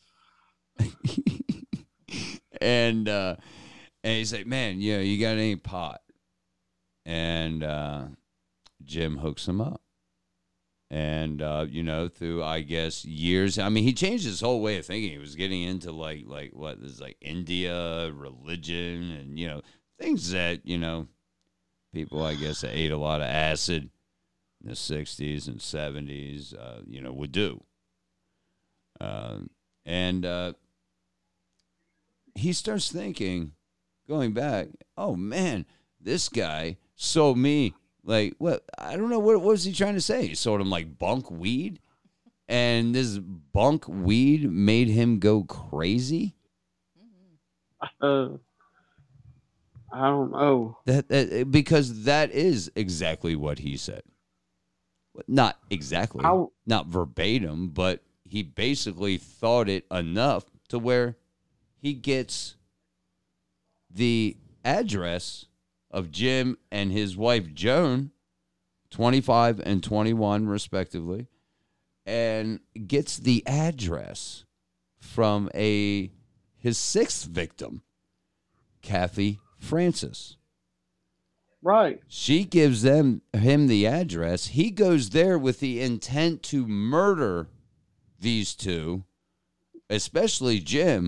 and uh, and he's like, man, you know, you got any pot? And uh, Jim hooks him up. And uh, you know, through I guess years, I mean, he changed his whole way of thinking. He was getting into like like what is like India religion, and you know, things that you know, people I guess that ate a lot of acid in the sixties and seventies, uh, you know, would do. Uh, and uh, he starts thinking, going back, oh man, this guy sold me like what? I don't know what, what was he trying to say. He sold him like bunk weed, and this bunk weed made him go crazy.
Uh, I don't know.
That, that because that is exactly what he said. Not exactly,
How-
not verbatim, but he basically thought it enough to where he gets the address of Jim and his wife Joan, twenty-five and twenty-one respectively, and gets the address from a his sixth victim, Kathy Francis.
Right.
She gives them him the address. He goes there with the intent to murder these two, especially Jim,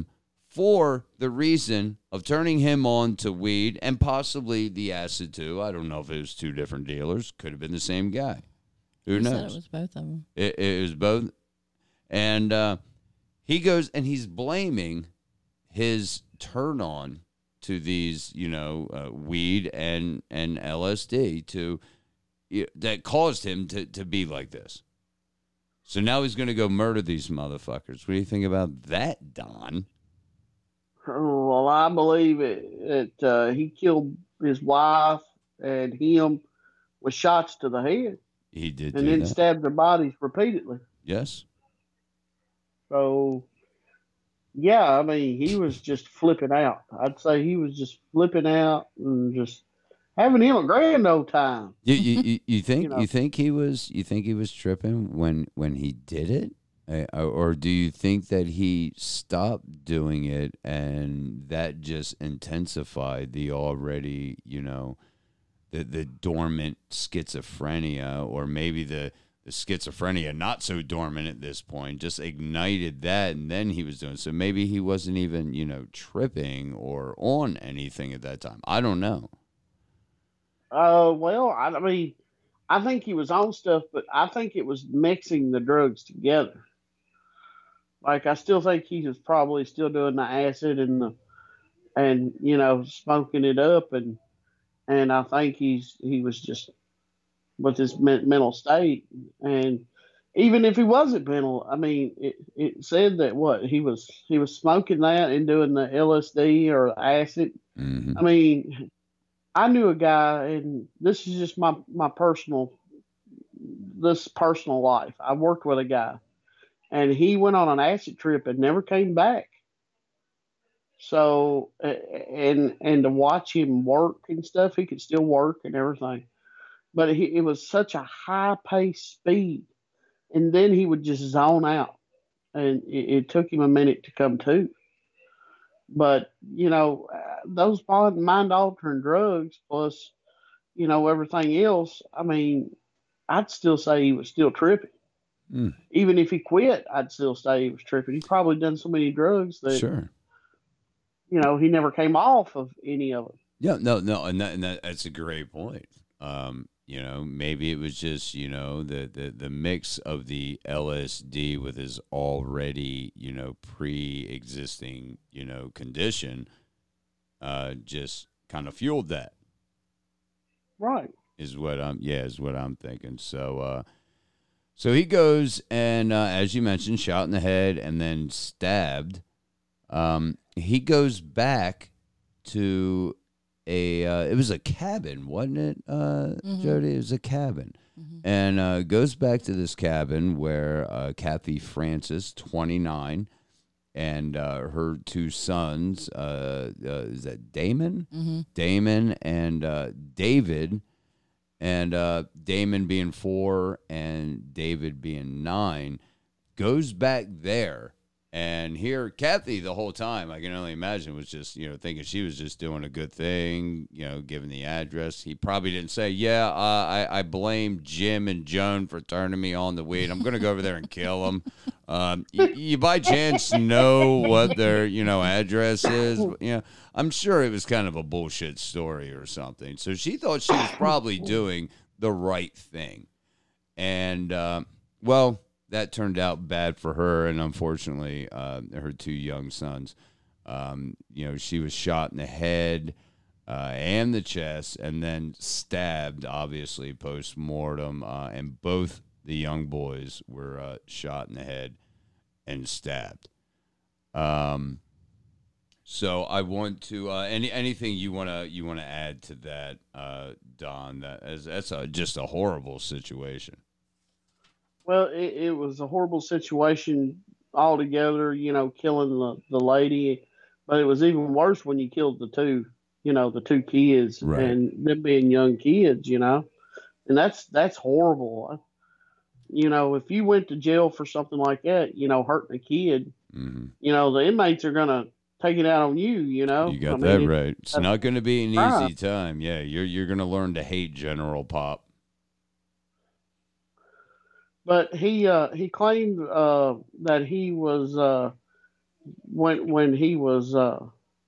for the reason of turning him on to weed and possibly the acid too. I don't know if it was two different dealers. Could have been the same guy. Who
You
knows?
said it was both of them.
It, it was both. And uh, he goes and he's blaming his turn on to these, you know, uh, weed and, and L S D to that caused him to, to be like this. So now he's going to go murder these motherfuckers. What do you think about that, Don?
Well, I believe it. it uh, he killed his wife and him with shots to the head,
He did
and
do
then
that.
stabbed their bodies repeatedly.
Yes.
So, yeah, I mean, he was just flipping out. I'd say he was just flipping out and just having him a grand old time.
You you, you, you think
You
you,
know.
think he was you think he was tripping when when he did it, uh, or do you think that he stopped doing it and that just intensified the already, you know, the the dormant schizophrenia, or maybe the the schizophrenia not so dormant at this point just ignited that, and then he was doing so maybe he wasn't even, you know, tripping or on anything at that time. I don't know.
Uh, well, I, I mean, I think he was on stuff, but I think it was mixing the drugs together. Like, I still think he was probably still doing the acid and the, and you know, smoking it up, and and I think he's he was just with his men- mental state, and even if he wasn't mental, I mean, it, it said that what he was he was smoking that and doing the L S D or acid.
Hmm.
I mean, I knew a guy, and this is just my my personal this personal life. I worked with a guy, and he went on an acid trip and never came back. So, uh, and and to watch him work and stuff, he could still work and everything, but he, it was such a high paced speed, and then he would just zone out, and it, it took him a minute to come to. But you know, uh, those mind altering drugs plus you know everything else. I mean, I'd still say he was still tripping.
Mm.
Even if he quit, I'd still say he was tripping. He probably done so many drugs that
Sure.
you know he never came off of any of it.
Yeah, no, no, and, that, and that, that's a great point. Um, you know, maybe it was just, you know, the, the, the mix of the L S D with his already, you know, pre-existing, you know, condition, uh, just kind of fueled that.
Right.
Is what I'm, yeah, is what I'm thinking. So, uh, so he goes and, uh, as you mentioned, shot in the head and then stabbed. Um, he goes back to a, uh, it was a cabin, wasn't it, uh,
Mhm.
Jody? It was a cabin.
Mhm.
And uh, goes back to this cabin where uh, Kathy Francis, twenty-nine, and uh, her two sons, uh, uh, is that Damon?
Mhm.
Damon and uh, David, and uh, Damon being four and David being nine, goes back there. And here, Kathy, the whole time, I can only imagine, was just, you know, thinking she was just doing a good thing, you know, giving the address. He probably didn't say, yeah, uh, I, I blame Jim and Joan for turning me on the weed. I'm going to go over there and kill them. Um, you, you by chance know what their, you know, address is? You know, I'm sure it was kind of a bullshit story or something. So she thought she was probably doing the right thing. And, uh, well, that turned out bad for her, and unfortunately, uh, her two young sons. Um, you know, she was shot in the head uh, and the chest, and then stabbed, obviously, post-mortem, uh, and both the young boys were uh, shot in the head and stabbed. Um, so I want to uh, any anything you wanna you wanna add to that, uh, Don? That is, that's a, just a horrible situation.
Well, it, it was a horrible situation altogether. You know, killing the the lady, but it was even worse when you killed the two. You know, the two kids
Right.
and them being young kids. You know, and that's that's horrible. You know, if you went to jail for something like that, you know, hurting a kid,
Mm-hmm.
you know, the inmates are gonna take it out on you. You know,
You got
I mean,
that
it-
right. It's
that's
not going to be an
crime.
easy time. Yeah, you're you're going to learn to hate General Pop.
But he uh, he claimed uh, that he was uh, when when he was uh,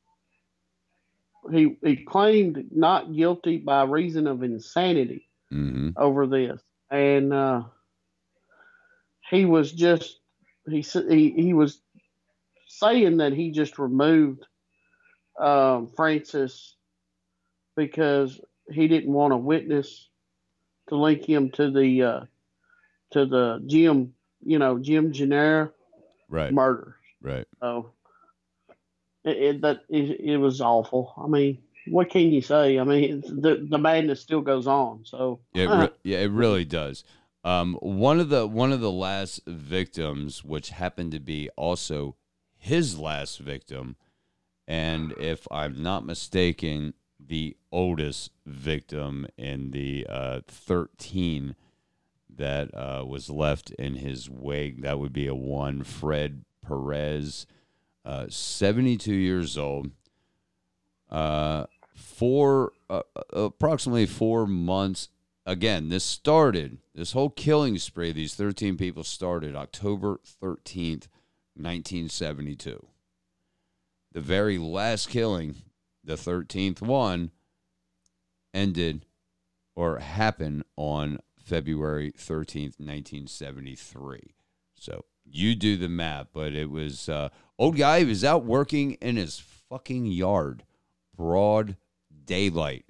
he he claimed not guilty by reason of insanity
Mm-hmm.
over this, and uh, he was just he he he was saying that he just removed um, Francis because he didn't want a witness to link him to the uh, to the Jim, you know, Jim Gennaro
Right.
murder.
Right.
So it, it that it, it was awful. I mean, what can you say? I mean, it's, the the madness still goes on. So
Yeah, it re- yeah, it really does. Um, one of the one of the last victims, which happened to be also his last victim, and if I'm not mistaken, the oldest victim in the uh, thirteen that uh, was left in his wake. That would be a one, Fred Perez, uh, seventy-two years old. Uh, four, uh, approximately four months. Again, this started, this whole killing spree, these thirteen people started October thirteenth, nineteen seventy-two. The very last killing, the thirteenth one, ended or happened on February thirteenth, nineteen seventy-three. So you do the math, but it was uh, old guy. He was out working in his fucking yard, broad daylight.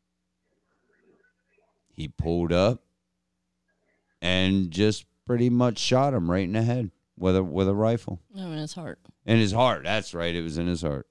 He pulled up and just pretty much shot him right in the head with a with a rifle.
Oh, in his heart.
In his heart. That's right. It was in his heart.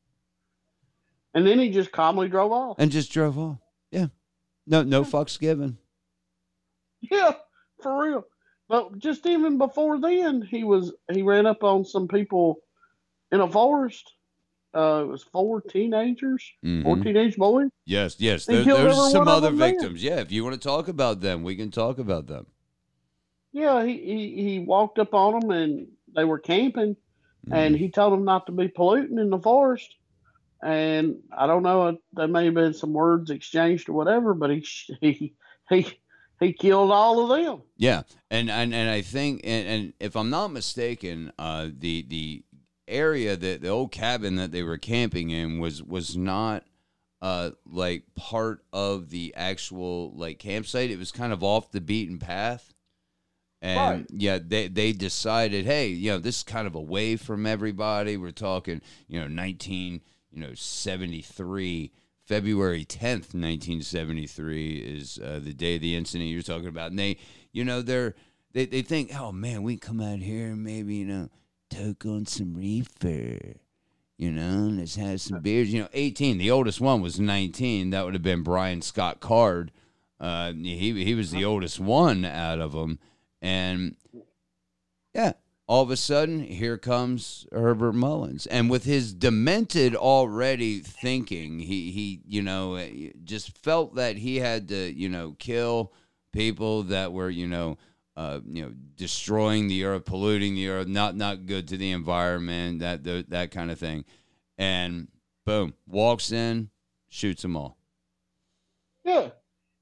and then he just calmly drove off.
And just drove off. Yeah. No, no fucks given.
Yeah, for real. But just even before then, he was he ran up on some people in a forest. Uh, it was four teenagers,
Mhm.
four teenage boys.
Yes, yes.
He
There,
killed
there's
every
some
one of
other
them there.
victims. Yeah, if you want to talk about them, we can talk about them.
Yeah, he, he, he walked up on them and they were camping, and he told them not to be polluting in the forest. And I don't know, there may have been some words exchanged or whatever, but he he he he killed all of them.
Yeah, and and, and I think, and, and if I'm not mistaken, uh, the the area that the old cabin that they were camping in was was not uh like part of the actual like campsite. It was kind of off the beaten path. And
Right.
yeah, they they decided, hey, you know, this is kind of away from everybody. We're talking, you know, nineteen, you know, seventy-three, February tenth, nineteen seventy-three is uh, the day of the incident you're talking about. And they, you know, they're they they think, oh man, we come out here and maybe, you know, toke on some reefer, you know, let's have some beers. You know, eighteen. The oldest one was nineteen. That would have been Brian Scott Card. Uh, he he was the oldest one out of them. And, yeah, all of a sudden, here comes Herbert Mullins. And with his demented already thinking, he, he, you know, just felt that he had to, you know, kill people that were, you know, uh, you know, destroying the earth, polluting the earth, not not good to the environment, that the, that kind of thing. And, boom, walks in, shoots them all.
Yeah.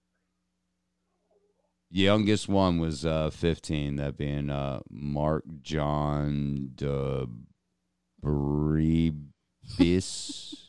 Youngest one was uh, fifteen, that being uh, Mark John DeBrebis.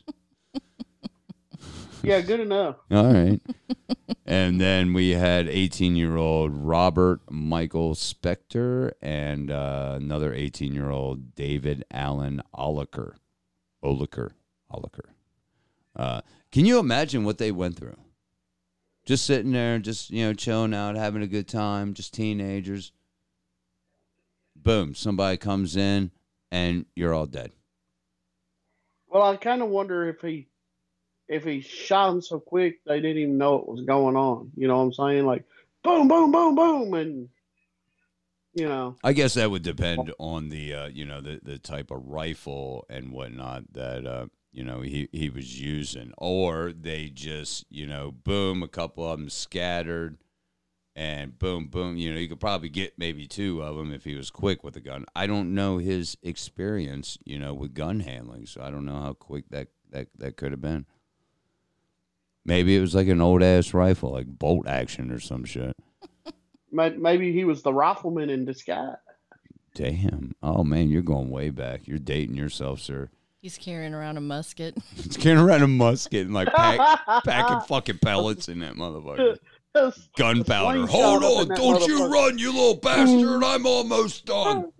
Yeah, good enough.
All right. And then we had eighteen-year-old Robert Michael Spector and uh, another eighteen-year-old David Allen Oliker. Oliker. Oliker. Uh, can you imagine what they went through? Just sitting there, just, you know, chilling out, having a good time, just teenagers. Boom, somebody comes in, and you're all dead.
Well, I kind of wonder if he if he shot him so quick they didn't even know what was going on. You know what I'm saying? Like, boom, boom, boom, boom, and you know.
I guess that would depend on the, uh, you know, the, the type of rifle and whatnot that, uh, you know, he, he was using. Or they just, you know, boom, a couple of them scattered, and boom, boom. You know, you could probably get maybe two of them if he was quick with a gun. I don't know his experience, you know, with gun handling, so I don't know how quick that, that, that could have been. Maybe it was like an old-ass rifle, like bolt action or some shit.
Maybe he was the rifleman in disguise.
Damn. Oh, man, you're going way back. You're dating yourself, sir.
He's carrying around a musket.
He's carrying around a musket and, like, pack, packing fucking pellets in that motherfucker. Gunpowder. Hold on. Don't you run, you little bastard. I'm almost done.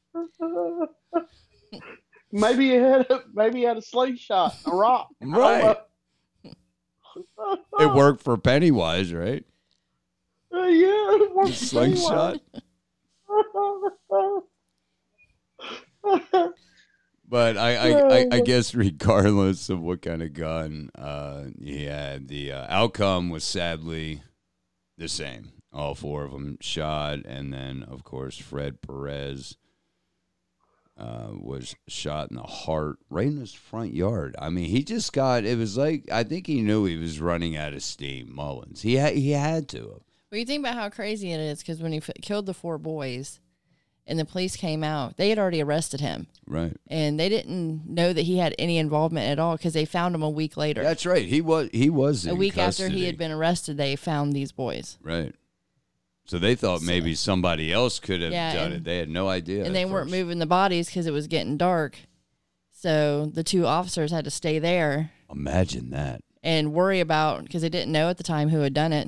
Maybe he had a, maybe he had a slingshot, a rock.
Right. It worked for Pennywise, right?
Uh, yeah, it worked.
Slingshot. But I, I, I, I guess regardless of what kind of gun uh, he had, the uh, outcome was sadly the same. All four of them shot, and then, of course, Fred Perez uh, was shot in the heart right in his front yard. I mean, he just got, it was like, I think he knew he was running out of steam, Mullins. He, ha- he had to.
Well, you think about how crazy it is, because when he f- killed the four boys and the police came out, they had already arrested him.
Right.
And they didn't know that he had any involvement at all because they found him a week later.
That's right. He was he was
a
in
week
custody.
after he had been arrested, they found these boys.
Right. So they thought
So-
maybe somebody else could have
Yeah,
done
and-
it. They had no idea.
And
at
they weren't
first.
moving the bodies because it was getting dark. So the two officers had to stay there
Imagine that.
and worry about, because they didn't know at the time who had done it.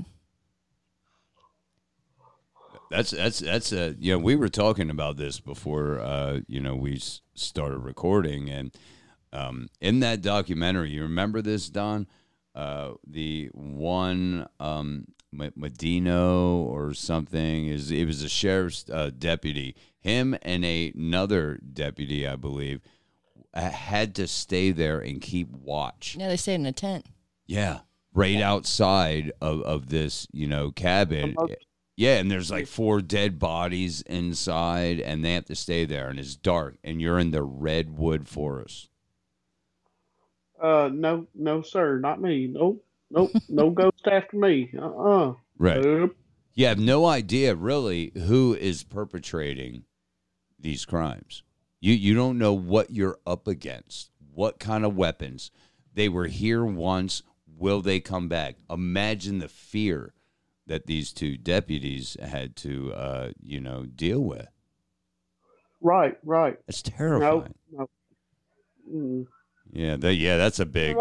That's that's that's a you know, we were talking about this before uh you know we s- started recording, and um in that documentary, you remember this, Don? Uh the one um M- Medino or something, is it was a sheriff's uh, deputy. Him and a, another deputy, I believe, uh, had to stay there and keep watch.
Yeah, they stayed in a tent.
Yeah, right outside of, of this, you know, cabin. Yeah, and there's like four dead bodies inside, and they have to stay there, and it's dark, and you're in the redwood forest.
Uh, no, no, sir, not me. Nope, nope, no ghost after me. Uh-uh.
Right.
Nope.
You have no idea, really, who is perpetrating these crimes. You you don't know what you're up against, what kind of weapons. They were here once. Will they come back? Imagine the fear that these two deputies had to, uh, you know, deal with.
Right, right.
It's terrifying.
No, no. Mm.
Yeah, that, yeah, that's a big.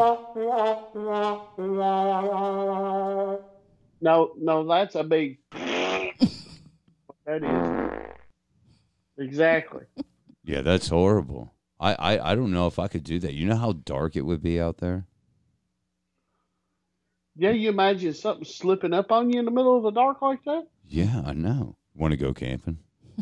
No, no, that's a big. That is. Exactly.
Yeah, that's horrible. I, I, I don't know if I could do that. You know how dark it would be out there?
Yeah, you imagine something slipping up on you in the middle of the dark like that?
Yeah, I know. Want to go camping?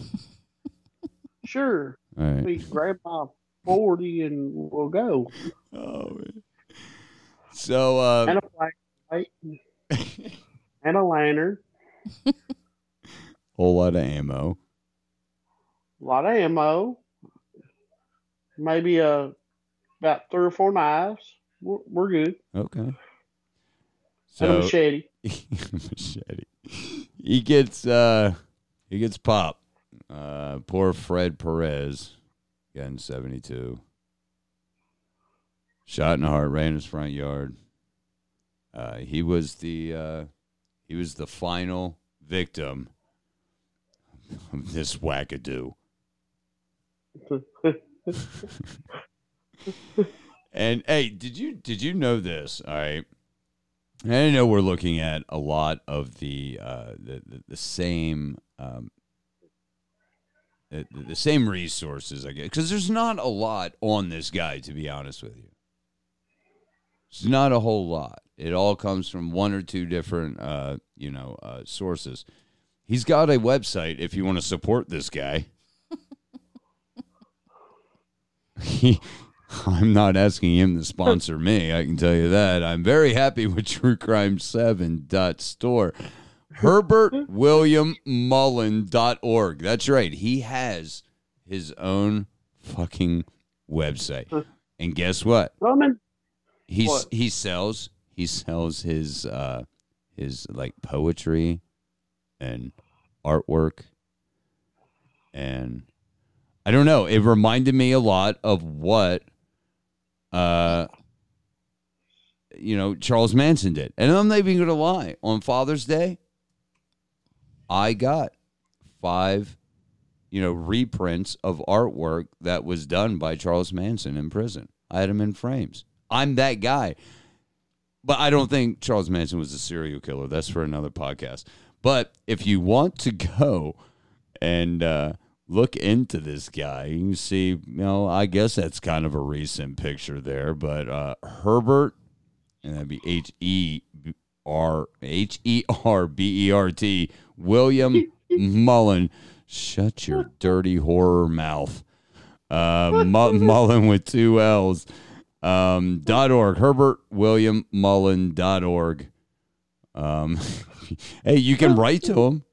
Sure.
All right.
Please grab my forty and we'll go.
Oh, man. So, uh,
And a flashlight. And a lantern.
whole lot of ammo.
A lot of ammo. Maybe uh, about three or four knives. We're, we're good.
Okay.
And a
So
machete.
machete. He gets uh he gets popped. Uh poor Fred Perez, getting seventy-two. Shot in the heart, right in his front yard. Uh he was the uh he was the final victim of this wackadoo. And hey, did you did you know this? All right. I know we're looking at a lot of the uh, the, the the same um, the, the same resources, I guess, because there's not a lot on this guy, to be honest with you. It's not a whole lot. It all comes from one or two different, uh, you know, uh, sources. He's got a website if you want to support this guy. he. I'm not asking him to sponsor me. I can tell you that. I'm very happy with true crime seven dot store. Herbert William Mullen dot org. That's right. He has his own fucking website. And guess what?
Roman.
He's
What?
he sells he sells his uh his like poetry and artwork, and I don't know, it reminded me a lot of what Uh, you know, Charles Manson did. And I'm not even going to lie. On Father's Day, I got five, you know, reprints of artwork that was done by Charles Manson in prison. I had them in frames. I'm that guy. But I don't think Charles Manson was a serial killer. That's for another podcast. But if you want to go and uh, look into this guy, you can see, you know, I guess that's kind of a recent picture there. But uh, Herbert, and that'd be H E R H E R B E R T, William Mullen. Shut your dirty horror mouth. Uh, Mullen with two L's. Um, dot org, Herbert William Mullen dot org. Um, hey, you can write to him.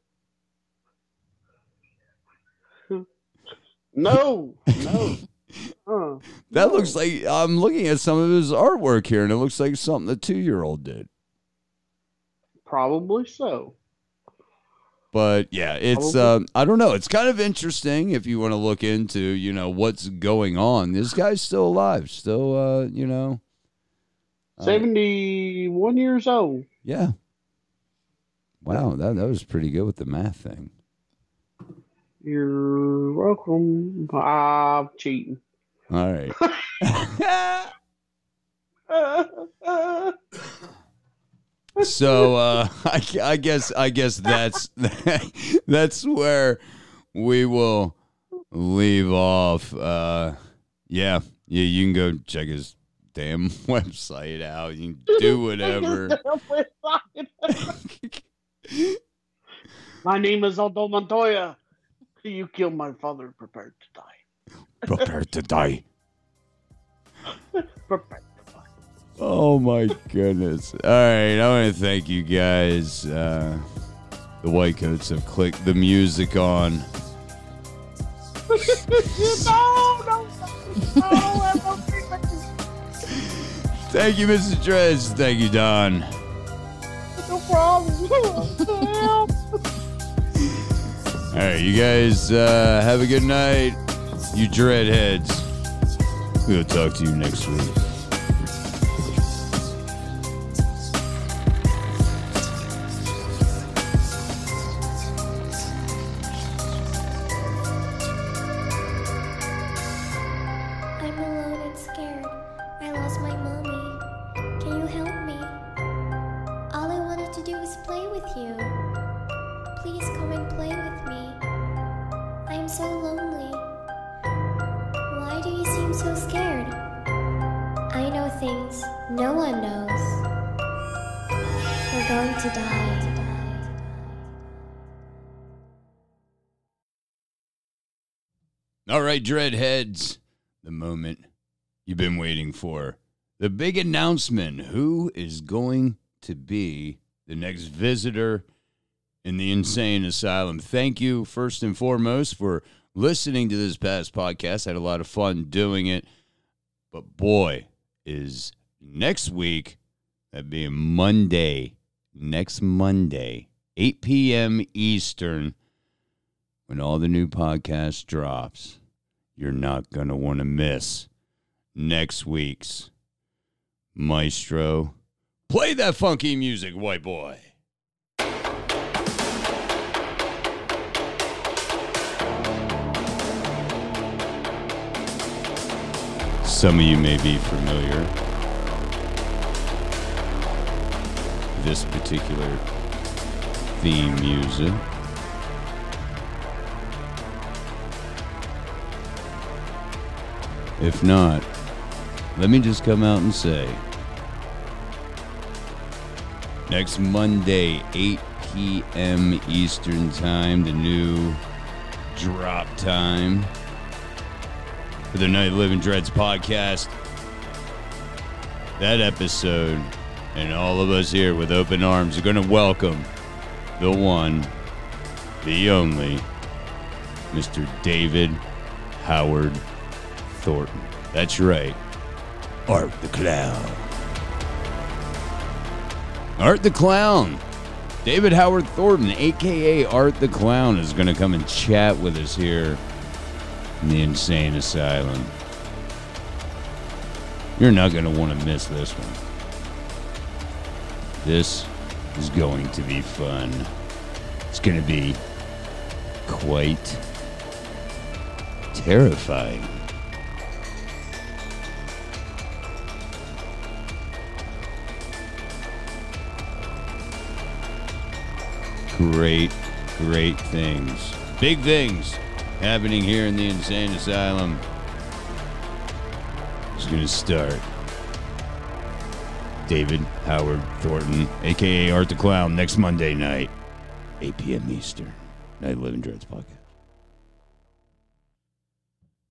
No, no. Uh,
that
no.
looks like, I'm looking at some of his artwork here, and it looks like something a two-year-old did.
Probably so.
But yeah, it's, uh, I don't know. It's kind of interesting if you want to look into, you know, what's going on. This guy's still alive, still, uh, you know. Uh,
seventy-one years old.
Yeah. Wow, that, that was pretty good with the math thing.
You're welcome. I'm cheating.
All right. So uh, I, I guess I guess that's that's where we will leave off. Uh, yeah, yeah, you can go check his damn website out. You can do whatever.
My name is Aldo Montoya. You killed my father. Prepared to die.
Prepared to die.
Prepared.
Oh my goodness. All right, I want to thank you guys. Uh, the White Coats have clicked the music on.
no, no, no, no,
Thank you, Missus Dredge. Thank you, Don.
No problem.
All right, you guys uh, have a good night. You dreadheads. We'll talk to you next week. All right, Dreadheads, the moment you've been waiting for. The big announcement. Who is going to be the next visitor in the insane asylum? Thank you, first and foremost, for listening to this past podcast. I had a lot of fun doing it. But boy, is next week, that being Monday, next Monday, eight p.m. Eastern, when all the new podcast drops. You're not going to want to miss next week's Maestro. Play that funky music, white boy. Some of you may be familiar with this particular theme music. If not, let me just come out and say, next Monday, eight p.m. Eastern Time, the new drop time for the Night Living Dreads podcast. That episode, and all of us here with open arms are going to welcome the one, the only, Mister David Howard Thornton. That's right. Art the Clown. Art the Clown. David Howard Thornton, a k a. Art the Clown, is going to come and chat with us here in the Insane Asylum. You're not going to want to miss this one. This is going to be fun. It's going to be quite terrifying. Great, great things. Big things happening here in the Insane Asylum. It's going to start. David Howard Thornton, a k a. Art the Clown, next Monday night, eight p.m. Eastern. Night eleven Dreads Podcast.